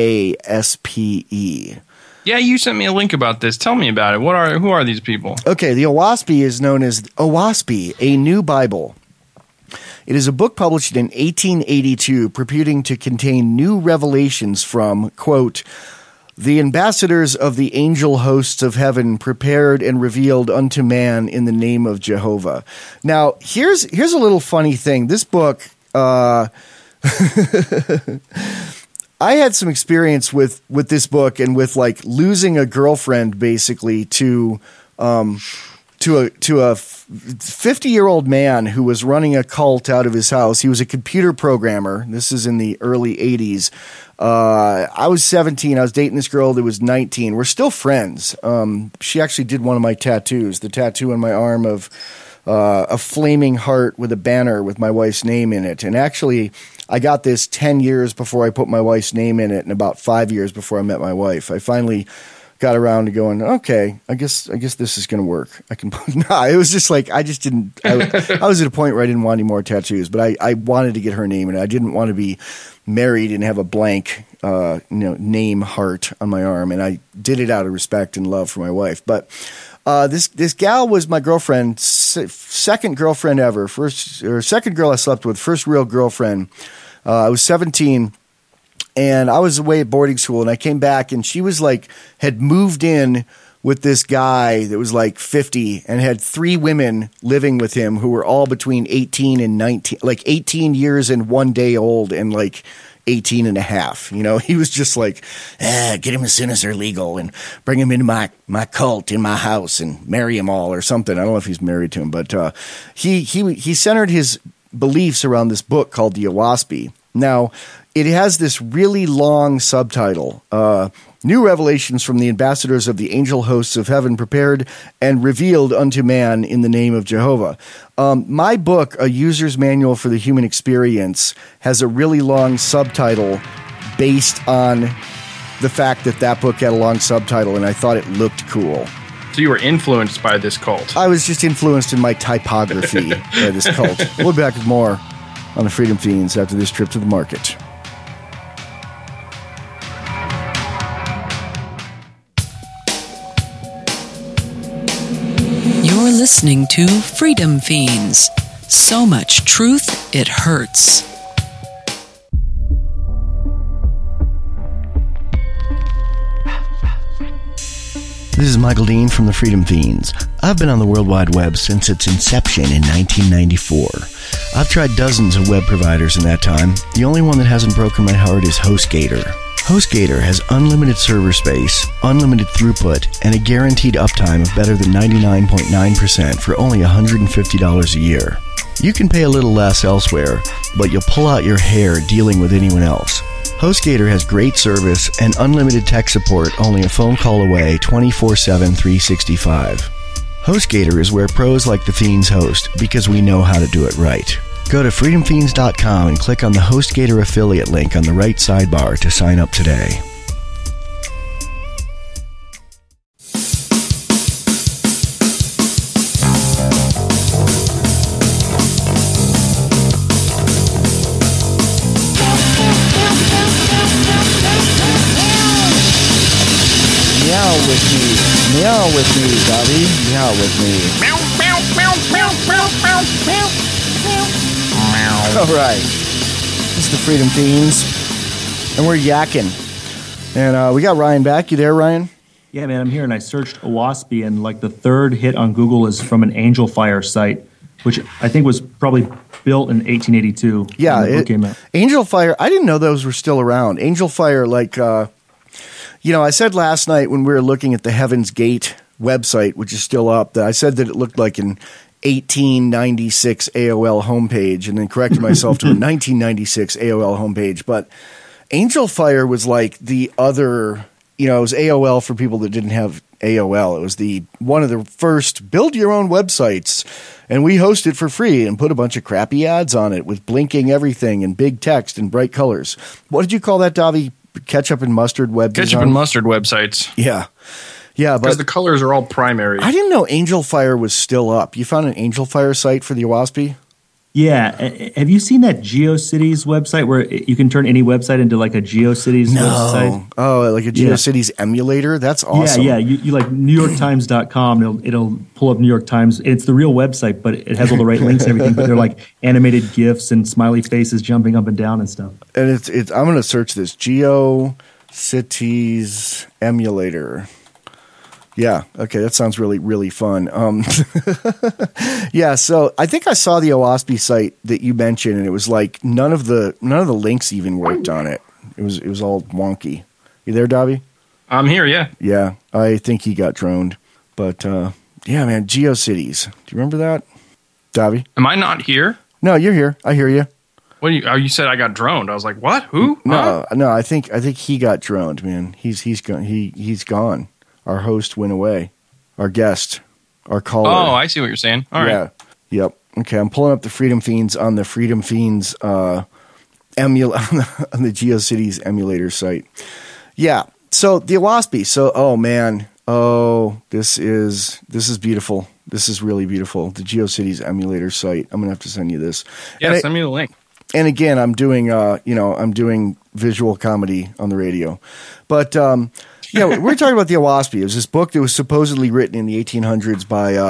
Yeah, you sent me a link about this. Tell me about it. Who are these people? Okay, the OWASPE is known as OWASPE, a New Bible. It is a book published in 1882 purporting to contain new revelations from, quote, the ambassadors of the angel hosts of heaven prepared and revealed unto man in the name of Jehovah. Now, here's a little funny thing. This book, I had some experience with this book and with like losing a girlfriend basically to a 50-year-old man who was running a cult out of his house. He was a computer programmer. This is in the early 80s. I was 17. I was dating this girl that was 19. We're still friends. She actually did one of my tattoos, the tattoo on my arm of a flaming heart with a banner with my wife's name in it. And actually, I got this 10 years before I put my wife's name in it, and about 5 years before I met my wife. I finally got around to going, okay, I guess this is going to work. I can. No, it was just like I just didn't. I was at a point where I didn't want any more tattoos, but I wanted to get her name, and I didn't want to be married and have a blank, name heart on my arm, and I did it out of respect and love for my wife. But this gal was my girlfriend, second girlfriend ever, second girl I slept with, first real girlfriend. I was 17. And I was away at boarding school, and I came back, and she was like, had moved in with this guy that was like 50 and had 3 women living with him who were all between 18 and 19, like 18 years and 1 day old and like 18 and a half. He was just like, get him as soon as they're legal and bring him into my cult in my house and marry them all or something. I don't know if he's married to him, but he centered his beliefs around this book called the OWASPE. Now, it has this really long subtitle, New Revelations from the Ambassadors of the Angel Hosts of Heaven Prepared and Revealed unto Man in the Name of Jehovah. My book, A User's Manual for the Human Experience, has a really long subtitle based on the fact that book had a long subtitle, and I thought it looked cool. So you were influenced by this cult? I was just influenced in my typography by this cult. We'll be back with more on the Freedom Fiends after this trip to the market. You're listening to Freedom Fiends. So much truth, it hurts. This is Michael Dean from the Freedom Fiends. I've been on the World Wide Web since its inception in 1994. I've tried dozens of web providers in that time. The only one that hasn't broken my heart is HostGator. HostGator has unlimited server space, unlimited throughput, and a guaranteed uptime of better than 99.9% for only $150 a year. You can pay a little less elsewhere, but you'll pull out your hair dealing with anyone else. HostGator has great service and unlimited tech support only a phone call away 24/7, 365. HostGator is where pros like the Fiends host because we know how to do it right. Go to freedomfiends.com and click on the HostGator affiliate link on the right sidebar to sign up today. Meow with me, Bobby. Meow with me. Meow, meow, meow, meow, meow, meow, meow. All right. This is the Freedom Fiends, and we're yakking. And we got Ryan back. You there, Ryan? Yeah, man, I'm here, and I searched Owaspie, and like the third hit on Google is from an Angel Fire site, which I think was probably built in 1882. Yeah, when the book came out. Angel Fire. I didn't know those were still around. Angel Fire, like, I said last night when we were looking at the Heaven's Gate website, which is still up, that I said that it looked like an 1896 AOL homepage, and then corrected myself to a 1996 AOL homepage. But Angel Fire was like the other, it was AOL for people that didn't have AOL. It was one of the first build your own websites, and we host it for free and put a bunch of crappy ads on it with blinking everything and big text and bright colors. What did you call that, Davi? Ketchup and mustard web design? Ketchup and mustard websites. Yeah. Yeah, because the colors are all primary. I didn't know Angel Fire was still up. You found an Angel Fire site for the Owaspie? Yeah. Have you seen that GeoCities website where you can turn any website into like a GeoCities website? Oh, like a GeoCities emulator? That's awesome. Yeah. You like NewYorkTimes.com. It'll pull up New York Times. It's the real website, but it has all the right links and everything. But they're like animated GIFs and smiley faces jumping up and down and stuff. And it's I'm going to search this GeoCities emulator. Yeah. Okay. That sounds really, really fun. Yeah. So I think I saw the Owaspie site that you mentioned, and it was like none of the links even worked on it. It was all wonky. You there, Davi? I'm here. Yeah. Yeah. I think he got droned, but yeah, man. GeoCities. Do you remember that, Davi? Am I not here? No, you're here. I hear you. What you said? I got droned. I was like, what? Who? No. I think he got droned, man. He's gone. He's gone. Our host went away. Our guest, our caller. Oh, I see what you're saying. All right. Yep. Okay, I'm pulling up the Freedom Fiends on the Freedom Fiends on the GeoCities emulator site. Yeah. So the Owaspie. So, oh man. Oh, this is beautiful. This is really beautiful. The GeoCities emulator site. I'm gonna have to send you this. Yeah, send me the link. And again, I'm doing visual comedy on the radio, but. Yeah, we're talking about the Owaspie. It was this book that was supposedly written in the 1800s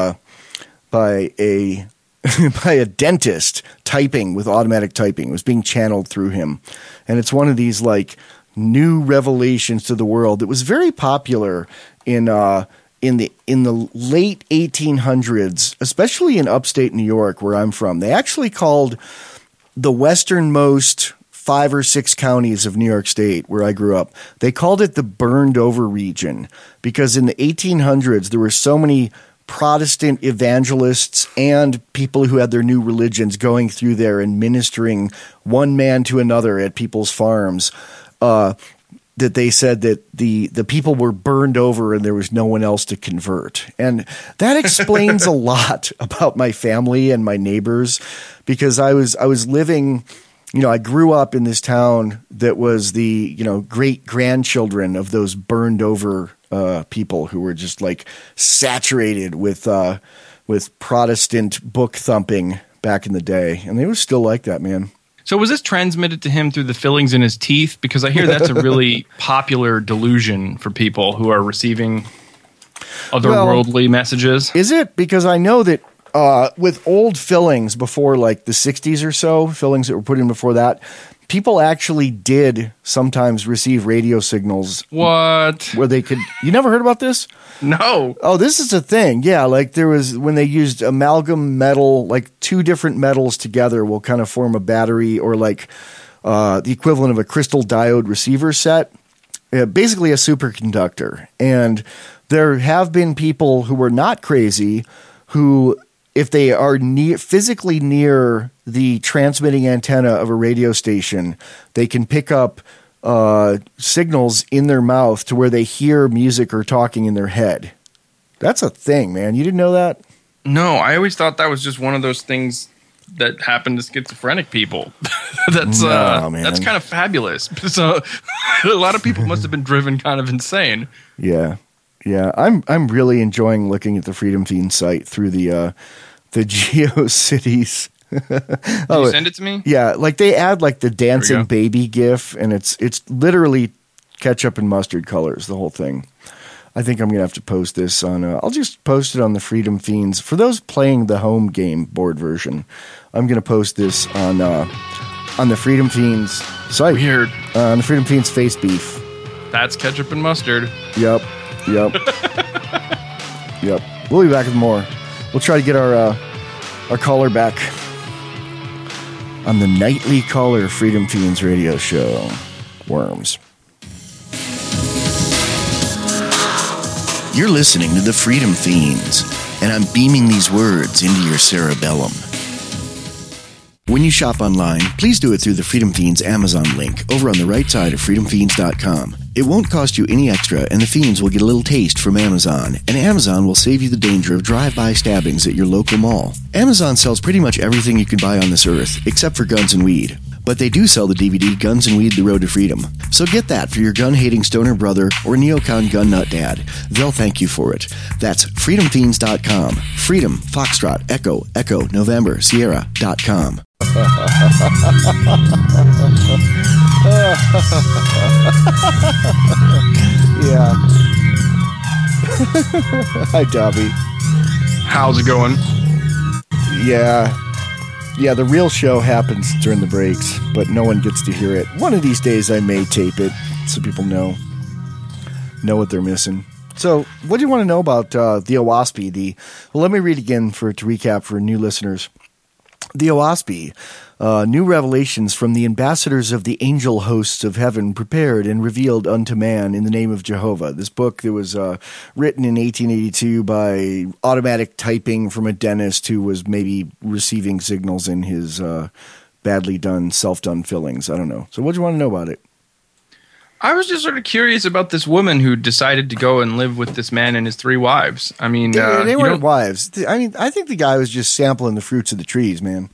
by a dentist typing with automatic typing. It was being channeled through him, and it's one of these like new revelations to the world. It was very popular in the late 1800s, especially in upstate New York, where I'm from. They actually called the westernmost 5 or 6 counties of New York State, where I grew up, they called it the burned over region, because in the 1800s, there were so many Protestant evangelists and people who had their new religions going through there and ministering one man to another at people's farms, that they said that the people were burned over and there was no one else to convert. And that explains a lot about my family and my neighbors, because I was living... I grew up in this town that was the, great grandchildren of those burned over people who were just like saturated with Protestant book thumping back in the day. And they were still like that, man. So was this transmitted to him through the fillings in his teeth? Because I hear that's a really popular delusion for people who are receiving otherworldly messages. Is it? Because I know that with old fillings before like the 60s or so, fillings that were put in before that, people actually did sometimes receive radio signals. What? Where they could... You never heard about this? No. Oh, this is a thing. Yeah, like there was... When they used amalgam metal, like 2 different metals together will kind of form a battery, or like the equivalent of a crystal diode receiver set. Basically a superconductor. And there have been people who were not crazy who... If they are physically near the transmitting antenna of a radio station, they can pick up signals in their mouth to where they hear music or talking in their head. That's a thing, man. You didn't know that? No, I always thought that was just one of those things that happen to schizophrenic people. That's kind of fabulous. So a lot of people must have been driven kind of insane. Yeah. Yeah, I'm really enjoying looking at the Freedom Fiend site through the GeoCities. Did you send it to me? Yeah, like they add like the dancing baby gif, and it's literally ketchup and mustard colors, the whole thing. I think I'm gonna have to post this on. I'll just post it on the Freedom Fiends for those playing the home game board version. I'm gonna post this on on the Freedom Fiends site. Weird. On the Freedom Fiends face beef. That's ketchup and mustard. Yep. Yep. We'll be back with more. We'll try to get our caller back on the nightly caller Freedom Fiends radio show. Worms. You're listening to the Freedom Fiends, and I'm beaming these words into your cerebellum. When you shop online, please do it through the Freedom Fiends Amazon link over on the right side of freedomfiends.com. It won't cost you any extra, and the Fiends will get a little taste from Amazon, and Amazon will save you the danger of drive-by stabbings at your local mall. Amazon sells pretty much everything you can buy on this earth, except for guns and weed. But they do sell the DVD Guns and Weed: The Road to Freedom. So get that for your gun-hating stoner brother or neocon gun nut dad. They'll thank you for it. That's freedomfiends.com. Freedom, Foxtrot, Echo, Echo, November, Sierra.com. Yeah. Hi, Dobby. How's it going? Yeah. Yeah, the real show happens during the breaks, but no one gets to hear it. One of these days I may tape it so people know what they're missing. So, what do you want to know about the OWASP? Well, let me read again to recap for new listeners. The OWASP, new revelations from the ambassadors of the angel hosts of heaven prepared and revealed unto man in the name of Jehovah. This book that was written in 1882 by automatic typing from a dentist who was maybe receiving signals in his badly done, self-done fillings. I don't know. So what do you want to know about it? I was just sort of curious about this woman who decided to go and live with this man and his 3 wives. I mean, they weren't wives. I mean, I think the guy was just sampling the fruits of the trees, man.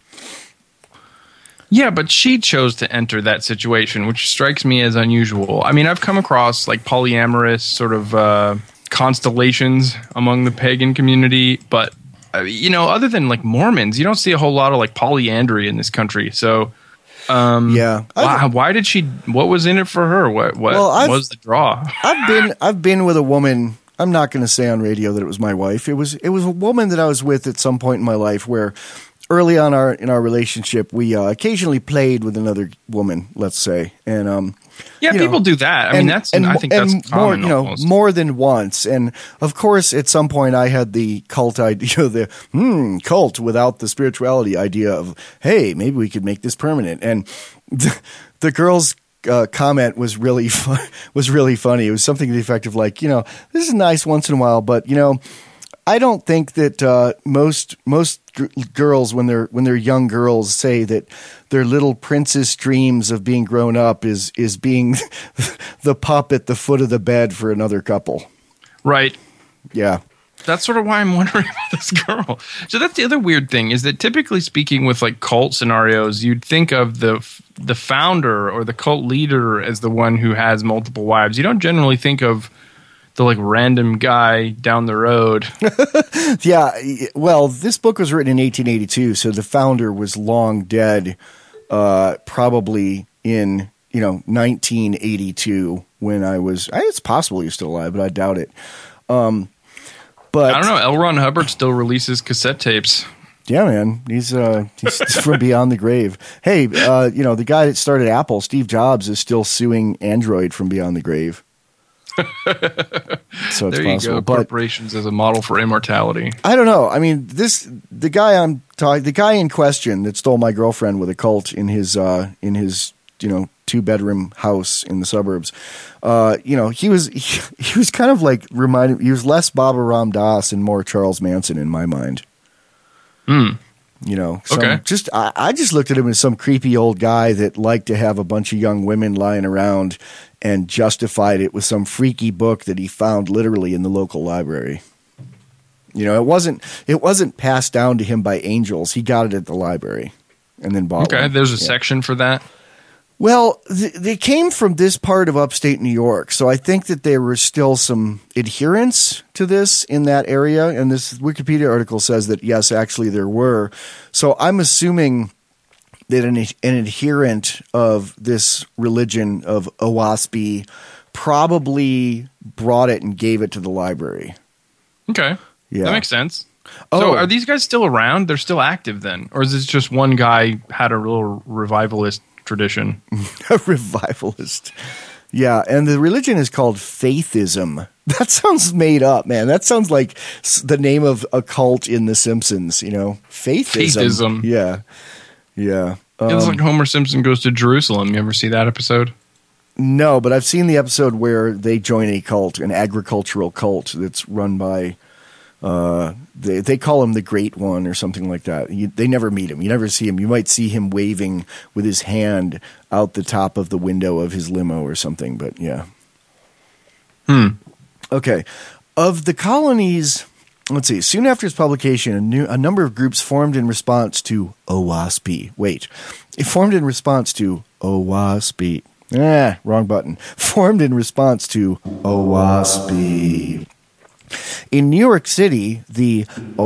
Yeah, but she chose to enter that situation, which strikes me as unusual. I mean, I've come across like polyamorous sort of constellations among the pagan community, but other than like Mormons, you don't see a whole lot of like polyandry in this country. So, yeah. Why did she? What was in it for her? What was the draw? I've been with a woman. I'm not going to say on radio that it was my wife. It was a woman that I was with at some point in my life where early on in our relationship, we occasionally played with another woman, let's say, and people do that. I mean, I think that's common, more than once. And of course, at some point, I had the cult idea, the cult without the spirituality idea of, hey, maybe we could make this permanent. And the girls' comment was really funny. It was something to the effect of like, this is nice once in a while, but I don't think that most girls when they're young girls say that their little princess dreams of being grown up is being the pup at the foot of the bed for another couple. Right. Yeah. That's sort of why I'm wondering about this girl. So that's the other weird thing is that typically speaking with like cult scenarios, you'd think of the founder or the cult leader as the one who has multiple wives. You don't generally think of the like random guy down the road. Yeah. Well, this book was written in 1882, so the founder was long dead, probably in 1982 when it's possible he's still alive, but I doubt it. But I don't know. L. Ron Hubbard still releases cassette tapes. Yeah, man. He's from beyond the grave. Hey, the guy that started Apple, Steve Jobs, is still suing Android from beyond the grave. So it's there possible. You go. But corporations as a model for immortality. I don't know. I mean, the guy in question that stole my girlfriend with a cult in his 2-bedroom house in the suburbs. He was kind of like he was less Baba Ram Dass and more Charles Manson in my mind. Okay. I just looked at him as some creepy old guy that liked to have a bunch of young women lying around and justified it with some freaky book that he found literally in the local library. It wasn't passed down to him by angels. He got it at the library and then bought one. Okay, there's a section for that. Well, they came from this part of upstate New York, so I think that there were still some adherents to this in that area, and this Wikipedia article says that, yes, actually there were. So I'm assuming that an adherent of this religion of OWASP probably brought it and gave it to the library. Okay. Yeah. That makes sense. So are these guys still around? They're still active then? Or is this just one guy had a real revivalist tradition. A revivalist. Yeah, and the religion is called Faithism. That sounds made up, man. That sounds like the name of a cult in The Simpsons, Faithism. Yeah. It's like Homer Simpson goes to Jerusalem. You ever see that episode? No, but I've seen the episode where they join a cult, an agricultural cult that's run by, they call him the Great One or something like that. They never meet him. You never see him. You might see him waving with his hand out the top of the window of his limo or something, but yeah. Okay. Of the colonies, let's see, soon after its publication, a number of groups formed in response to OWASP. It formed in response to OWASP. Wrong button. Formed in response to OWASP. In New York City, the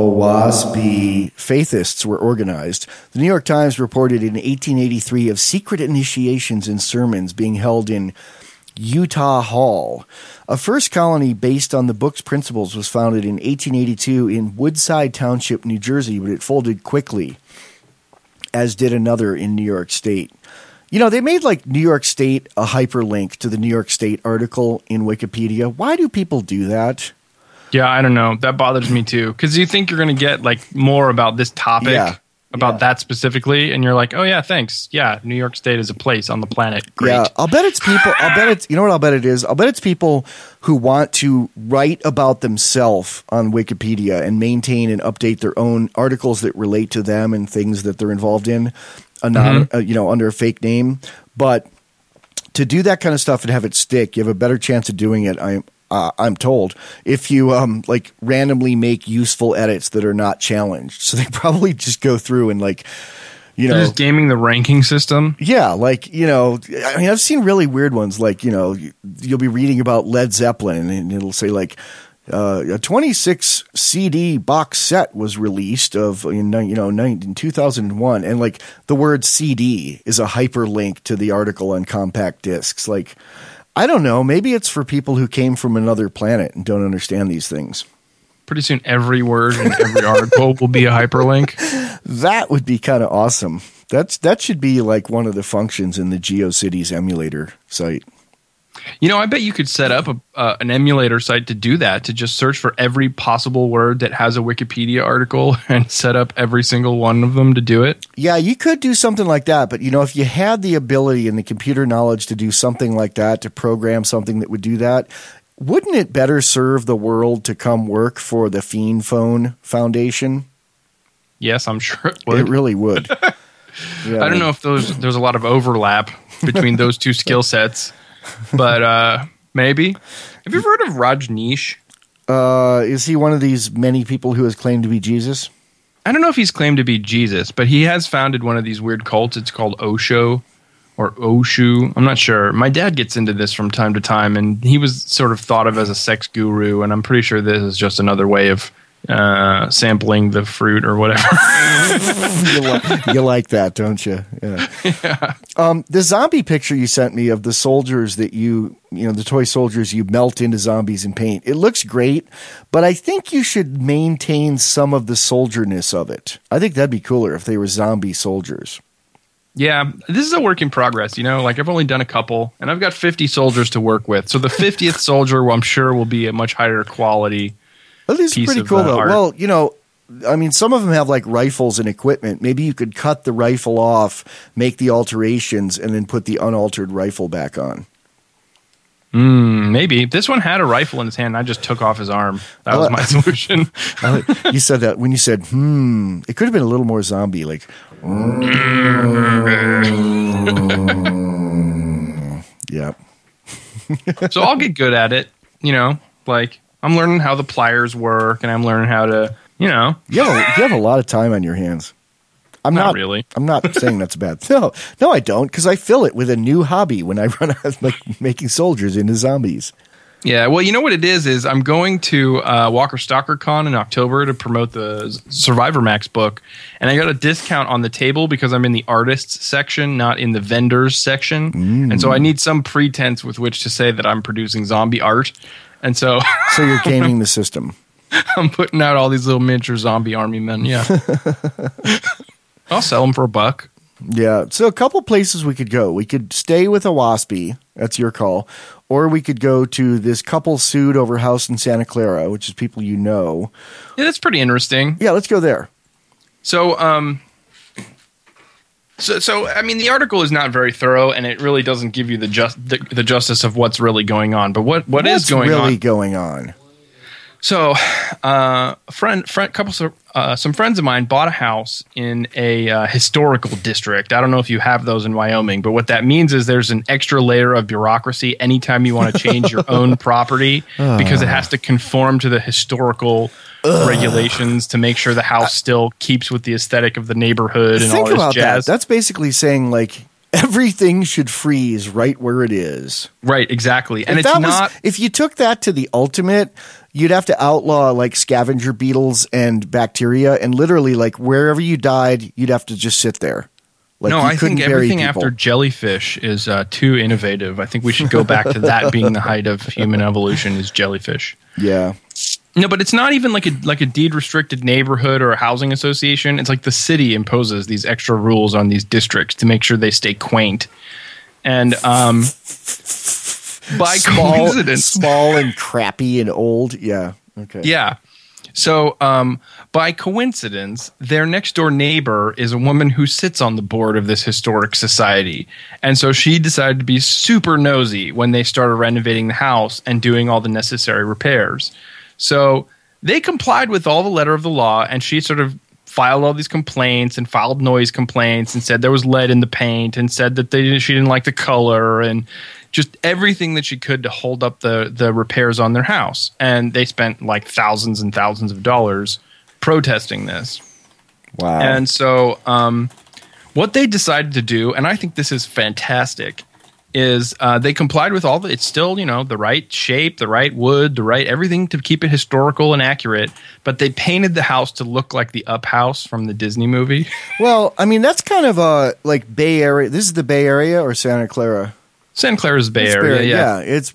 OWASP Faithists were organized. The New York Times reported in 1883 of secret initiations and sermons being held in Utah Hall. A first colony based on the book's principles was founded in 1882 in Woodside Township, New Jersey, but it folded quickly, as did another in New York State. They made like New York State a hyperlink to the New York State article in Wikipedia. Why do people do that? Yeah, I don't know. That bothers me too. Because you think you're going to get like more about this topic, that specifically, and you're like, oh yeah, thanks. Yeah, New York State is a place on the planet. Great. Yeah, I'll bet it's people. You know what I'll bet it is? I'll bet it's people who want to write about themselves on Wikipedia and maintain and update their own articles that relate to them and things that they're involved in, under a fake name. But to do that kind of stuff and have it stick, you have a better chance of doing it. I'm told, if you randomly make useful edits that are not challenged. So they probably just go through and they're just gaming the ranking system. Yeah, I've seen really weird ones. You'll be reading about Led Zeppelin and it'll say a 26 CD box set was released in 2001, and the word CD is a hyperlink to the article on compact discs. I don't know. Maybe it's for people who came from another planet and don't understand these things. Pretty soon, every word in every article will be a hyperlink. That would be kind of awesome. That should be like one of the functions in the GeoCities emulator site. I bet you could set up an emulator site to do that, to just search for every possible word that has a Wikipedia article and set up every single one of them to do it. Yeah, you could do something like that. But, if you had the ability and the computer knowledge to do something like that, to program something that would do that, wouldn't it better serve the world to come work for the Fiend Phone Foundation? Yes, I'm sure it would. It really would. Yeah, I don't know if there's a lot of overlap between those two skill sets. But maybe. Have you ever heard of Rajneesh? Is he one of these many people who has claimed to be Jesus? I don't know if he's claimed to be Jesus, but he has founded one of these weird cults. It's called Osho or Oshu. I'm not sure. My dad gets into this from time to time, and he was sort of thought of as a sex guru, and I'm pretty sure this is just another way of sampling the fruit or whatever. you like that, don't you? Yeah. The zombie picture you sent me of the soldiers that the toy soldiers you melt into zombies and paint. It looks great, but I think you should maintain some of the soldierness of it. I think that'd be cooler if they were zombie soldiers. Yeah, this is a work in progress, I've only done a couple, and I've got 50 soldiers to work with. So the 50th soldier, I'm sure, will be a much higher quality. Well, this is pretty cool, though. Art. Well, some of them have rifles and equipment. Maybe you could cut the rifle off, make the alterations, and then put the unaltered rifle back on. Maybe. This one had a rifle in his hand. And I just took off his arm. That was my solution. You said that when you said, it could have been a little more zombie, yeah. So I'll get good at it, I'm learning how the pliers work, and I'm learning how to, You have a lot of time on your hands. I'm not really. I'm not saying that's bad. No, I don't, because I fill it with a new hobby when I run out making soldiers into zombies. Yeah, well, you know what it is I'm going to Walker Stalker Con in October to promote the Survivor Max book, and I got a discount on the table because I'm in the artists section, not in the vendors section, and so I need some pretense with which to say that I'm producing zombie art, and so so you're gaming the system. I'm putting out all these little miniature zombie army men. Yeah, I'll sell them for $1. Yeah. So a couple places we could go. We could stay with a waspy. That's your call. Or we could go to this couple sued over house in Santa Clara, which is people you know. Yeah, that's pretty interesting. Yeah, let's go there. So, So I mean, the article is not very thorough, and it really doesn't give you the justice of what's really going on. But what's really going on? So, some friends of mine bought a house in a historical district. I don't know if you have those in Wyoming, but what that means is there's an extra layer of bureaucracy anytime you want to change your own property because it has to conform to the historical regulations to make sure the house still keeps with the aesthetic of the neighborhood and all this about jazz. That's basically saying like everything should freeze right where it is. Right, exactly. And if you took that to the ultimate, you'd have to outlaw like scavenger beetles and bacteria, and literally like wherever you died, you'd have to just sit there. Like, no, I think everything after jellyfish is too innovative. I think we should go back to that being the height of human evolution is jellyfish. Yeah. No, but it's not even like a deed restricted neighborhood or a housing association. It's like the city imposes these extra rules on these districts to make sure they stay quaint. And by coincidence, small and crappy and old. Yeah. Okay. Yeah. So by coincidence, their next door neighbor is a woman who sits on the board of this historic society. And so she decided to be super nosy when they started renovating the house and doing all the necessary repairs. So they complied with all the letter of the law, and she sort of filed all these complaints and filed noise complaints and said there was lead in the paint and said that she didn't like the color and just everything that she could to hold up the repairs on their house. And they spent like thousands and thousands of dollars protesting this. Wow. And so what they decided to do, and I think this is fantastic, is they complied with all it's still, the right shape, the right wood, the right everything to keep it historical and accurate, but they painted the house to look like the Up House from the Disney movie. Well, I mean, that's kind of a like Bay Area. This is the Bay Area or Santa Clara? Santa Clara is Bay Area, yeah. It's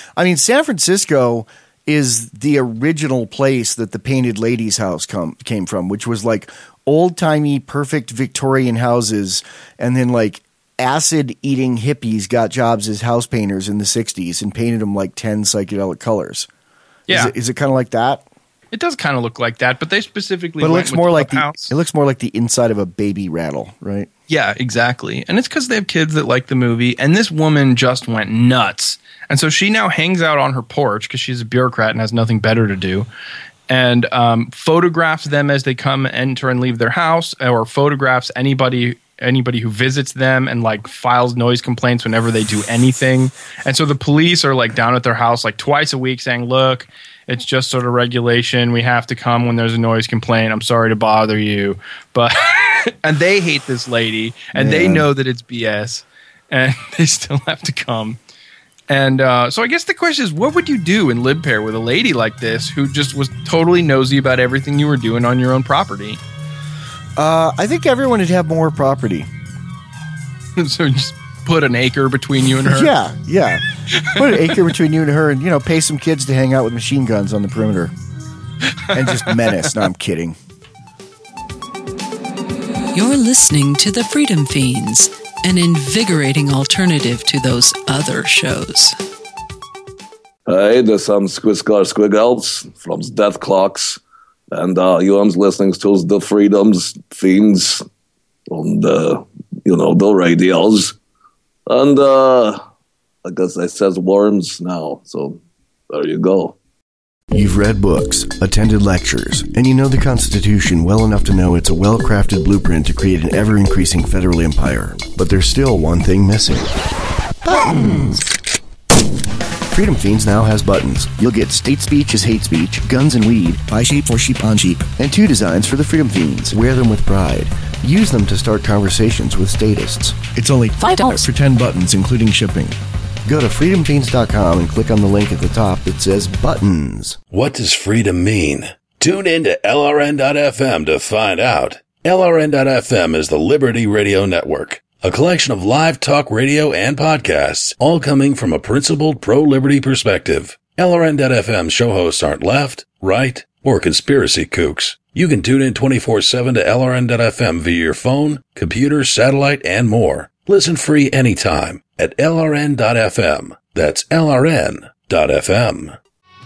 San Francisco is the original place that the Painted Ladies house came from, which was like old-timey, perfect Victorian houses, and then like acid-eating hippies got jobs as house painters in the 60s and painted them like 10 psychedelic colors. Yeah. Is it kind of like that? It does kind of look like that, but they specifically But it looks more like house. It looks more like the inside of a baby rattle, right? Yeah, exactly. And it's because they have kids that like the movie, and this woman just went nuts. And so she now hangs out on her porch because she's a bureaucrat and has nothing better to do, and photographs them as they come, enter, and leave their house, or photographs anybody who visits them, and like files noise complaints whenever they do anything. And so the police are like down at their house like twice a week saying, look, it's just sort of regulation. We have to come when there's a noise complaint. I'm sorry to bother you. But and they hate this lady, and they know that it's BS, and they still have to come. And so I guess the question is, what would you do in LibPair with a lady like this who just was totally nosy about everything you were doing on your own property? I think everyone would have more property. So just put an acre between you and her? Yeah. Put an acre between you and her and, pay some kids to hang out with machine guns on the perimeter. And just menace. No, I'm kidding. You're listening to The Freedom Fiends, an invigorating alternative to those other shows. Hey, there's some Squiggles from Death Clocks. And you're listening to The Freedom's Fiends on the radios. And I guess it says worms now, so there you go. You've read books, attended lectures, and you know the Constitution well enough to know it's a well-crafted blueprint to create an ever-increasing federal empire. But there's still one thing missing. Buttons! Freedom Fiends now has buttons. You'll get state speech is hate speech, guns and weed, by sheep for sheep on sheep, and 2 designs for the Freedom Fiends. Wear them with pride. Use them to start conversations with statists. It's only $5 for 10 buttons, including shipping. Go to freedomfiends.com and click on the link at the top that says buttons. What does freedom mean? Tune in to LRN.FM to find out. LRN.FM is the Liberty Radio Network, a collection of live talk radio and podcasts, all coming from a principled pro-liberty perspective. LRN.FM show hosts aren't left, right, or conspiracy kooks. You can tune in 24/7 to LRN.FM via your phone, computer, satellite, and more. Listen free anytime at LRN.FM. That's LRN.FM.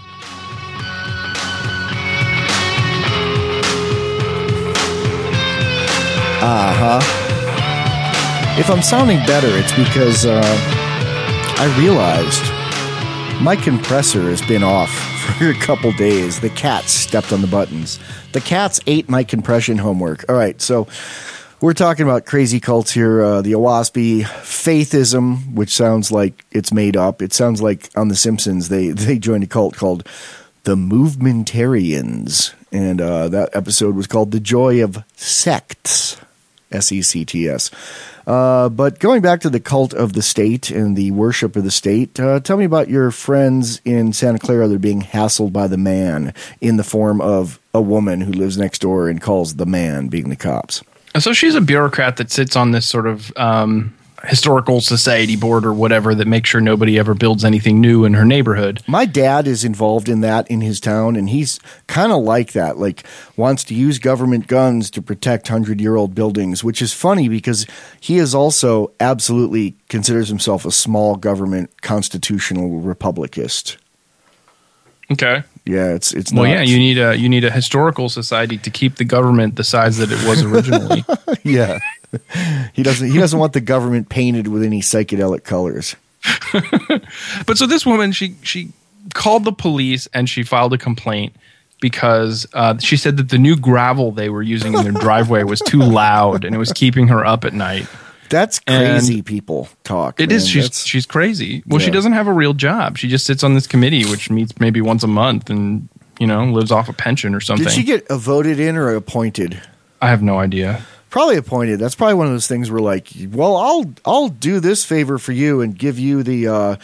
If I'm sounding better, it's because I realized my compressor has been off for a couple days. The cats stepped on the buttons. The cats ate my compression homework. All right, so we're talking about crazy cults here. The Owaspy faithism, which sounds like it's made up. It sounds like on The Simpsons they joined a cult called the Movementarians, and that episode was called The Joy of Sects, S-E-C-T-S. But going back to the cult of the state and the worship of the state, tell me about your friends in Santa Clara that are being hassled by the man in the form of a woman who lives next door and calls the man being the cops. So she's a bureaucrat that sits on this sort of historical society board or whatever that makes sure nobody ever builds anything new in her neighborhood. My dad is involved in that in his town, and he's kind of like that, like wants to use government guns to protect 100-year-old buildings, which is funny because he is also absolutely considers himself a small government constitutional republicist. Okay. Yeah, it's well, not. yeah, you need a historical society to keep the government the size that it was originally. Yeah. He doesn't want the government painted with any psychedelic colors. But so this woman, she called the police and she filed a complaint because she said that the new gravel they were using in their driveway was too loud and it was keeping her up at night. That's crazy. People talk. It is. She's crazy. Well, she doesn't have a real job. She just sits on this committee, which meets maybe once a month, and lives off a pension or something. Did she get voted in or appointed? I have no idea. Probably appointed. That's probably one of those things where, like, well, I'll do this favor for you and give you the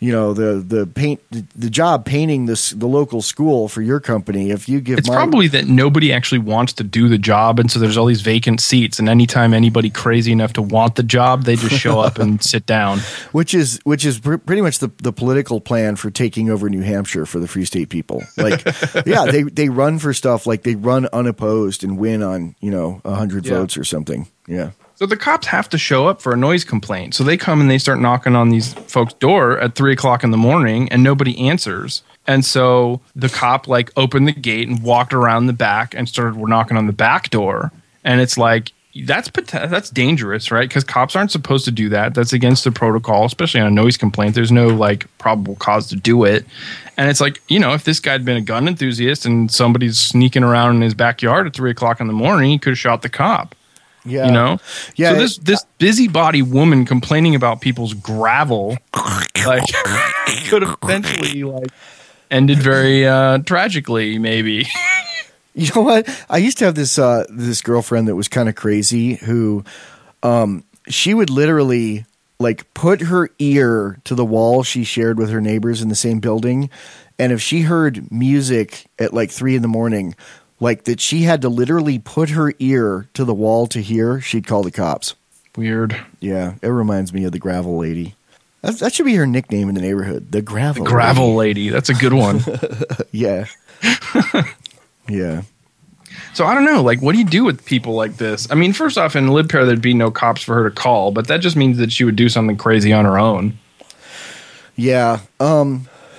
the job painting the local school for your company. If you give, it's probably that nobody actually wants to do the job, and so there's all these vacant seats. And anytime anybody crazy enough to want the job, they just show up and sit down. Which is pretty much the political plan for taking over New Hampshire for the Free State people. Like, yeah, they run for stuff like they run unopposed and win on 100 votes or something. Yeah. So the cops have to show up for a noise complaint. So they come and they start knocking on these folks' door at 3:00 in the morning, and nobody answers. And so the cop opened the gate and walked around the back and we're knocking on the back door. And it's like, that's dangerous, right? Because cops aren't supposed to do that. That's against the protocol, especially on a noise complaint. There's no probable cause to do it. And it's like, if this guy had been a gun enthusiast and somebody's sneaking around in his backyard at 3:00 in the morning, he could have shot the cop. Yeah. Yeah. So this busybody woman complaining about people's gravel, could eventually ended very tragically, maybe. You know what? I used to have this girlfriend that was kind of crazy who, she would literally put her ear to the wall she shared with her neighbors in the same building, and if she heard music at 3 a.m. That she had to literally put her ear to the wall to hear, she'd call the cops. Weird. Yeah, it reminds me of the Gravel Lady. That should be her nickname in the neighborhood, the Gravel Lady. That's a good one. Yeah. Yeah. So I don't know, what do you do with people like this? I mean, first off, in LibPair, there'd be no cops for her to call, but that just means that she would do something crazy on her own. Yeah. I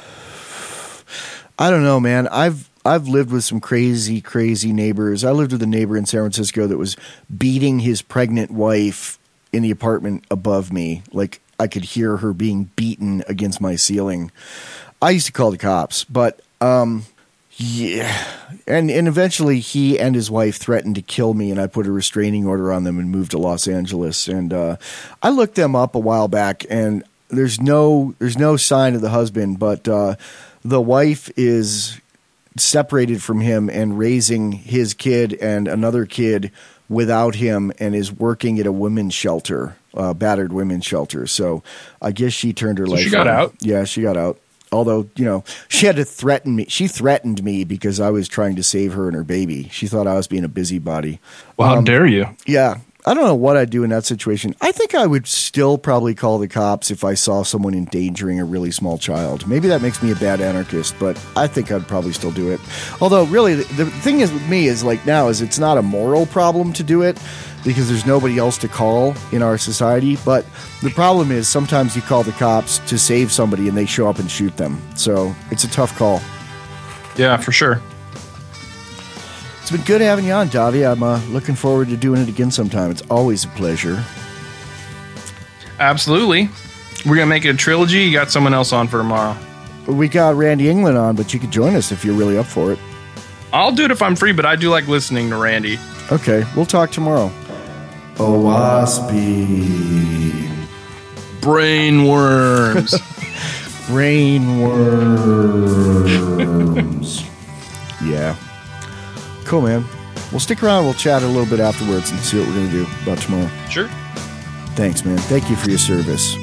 don't know, man. I've lived with some crazy, crazy neighbors. I lived with a neighbor in San Francisco that was beating his pregnant wife in the apartment above me. I could hear her being beaten against my ceiling. I used to call the cops, but yeah. And eventually he and his wife threatened to kill me, and I put a restraining order on them and moved to Los Angeles. And I looked them up a while back, and there's no sign of the husband, but the wife is separated from him and raising his kid and another kid without him, and is working at a women's shelter, battered women's shelter. So I guess she turned her life. She got out. Yeah, she got out. Although, she had to threaten me. She threatened me because I was trying to save her and her baby. She thought I was being a busybody. Well, how dare you? Yeah. I don't know what I'd do in that situation. I think I would still probably call the cops if I saw someone endangering a really small child. Maybe that makes me a bad anarchist, but I think I'd probably still do it. Although, really, the thing is with me is like now is it's not a moral problem to do it because there's nobody else to call in our society. But the problem is sometimes you call the cops to save somebody and they show up and shoot them. So it's a tough call. Yeah, for sure. It's been good having you on, Davi. I'm looking forward to doing it again sometime. It's always a pleasure. Absolutely. We're going to make it a trilogy. You got someone else on for tomorrow. We got Randy England on, but you could join us if you're really up for it. I'll do it if I'm free, but I do like listening to Randy. Okay, we'll talk tomorrow. Owaspy. Brainworms. Brainworms. Yeah. Cool, man. We'll stick around. We'll chat a little bit afterwards and see what we're going to do about tomorrow. Sure. Thanks, man. Thank you for your service.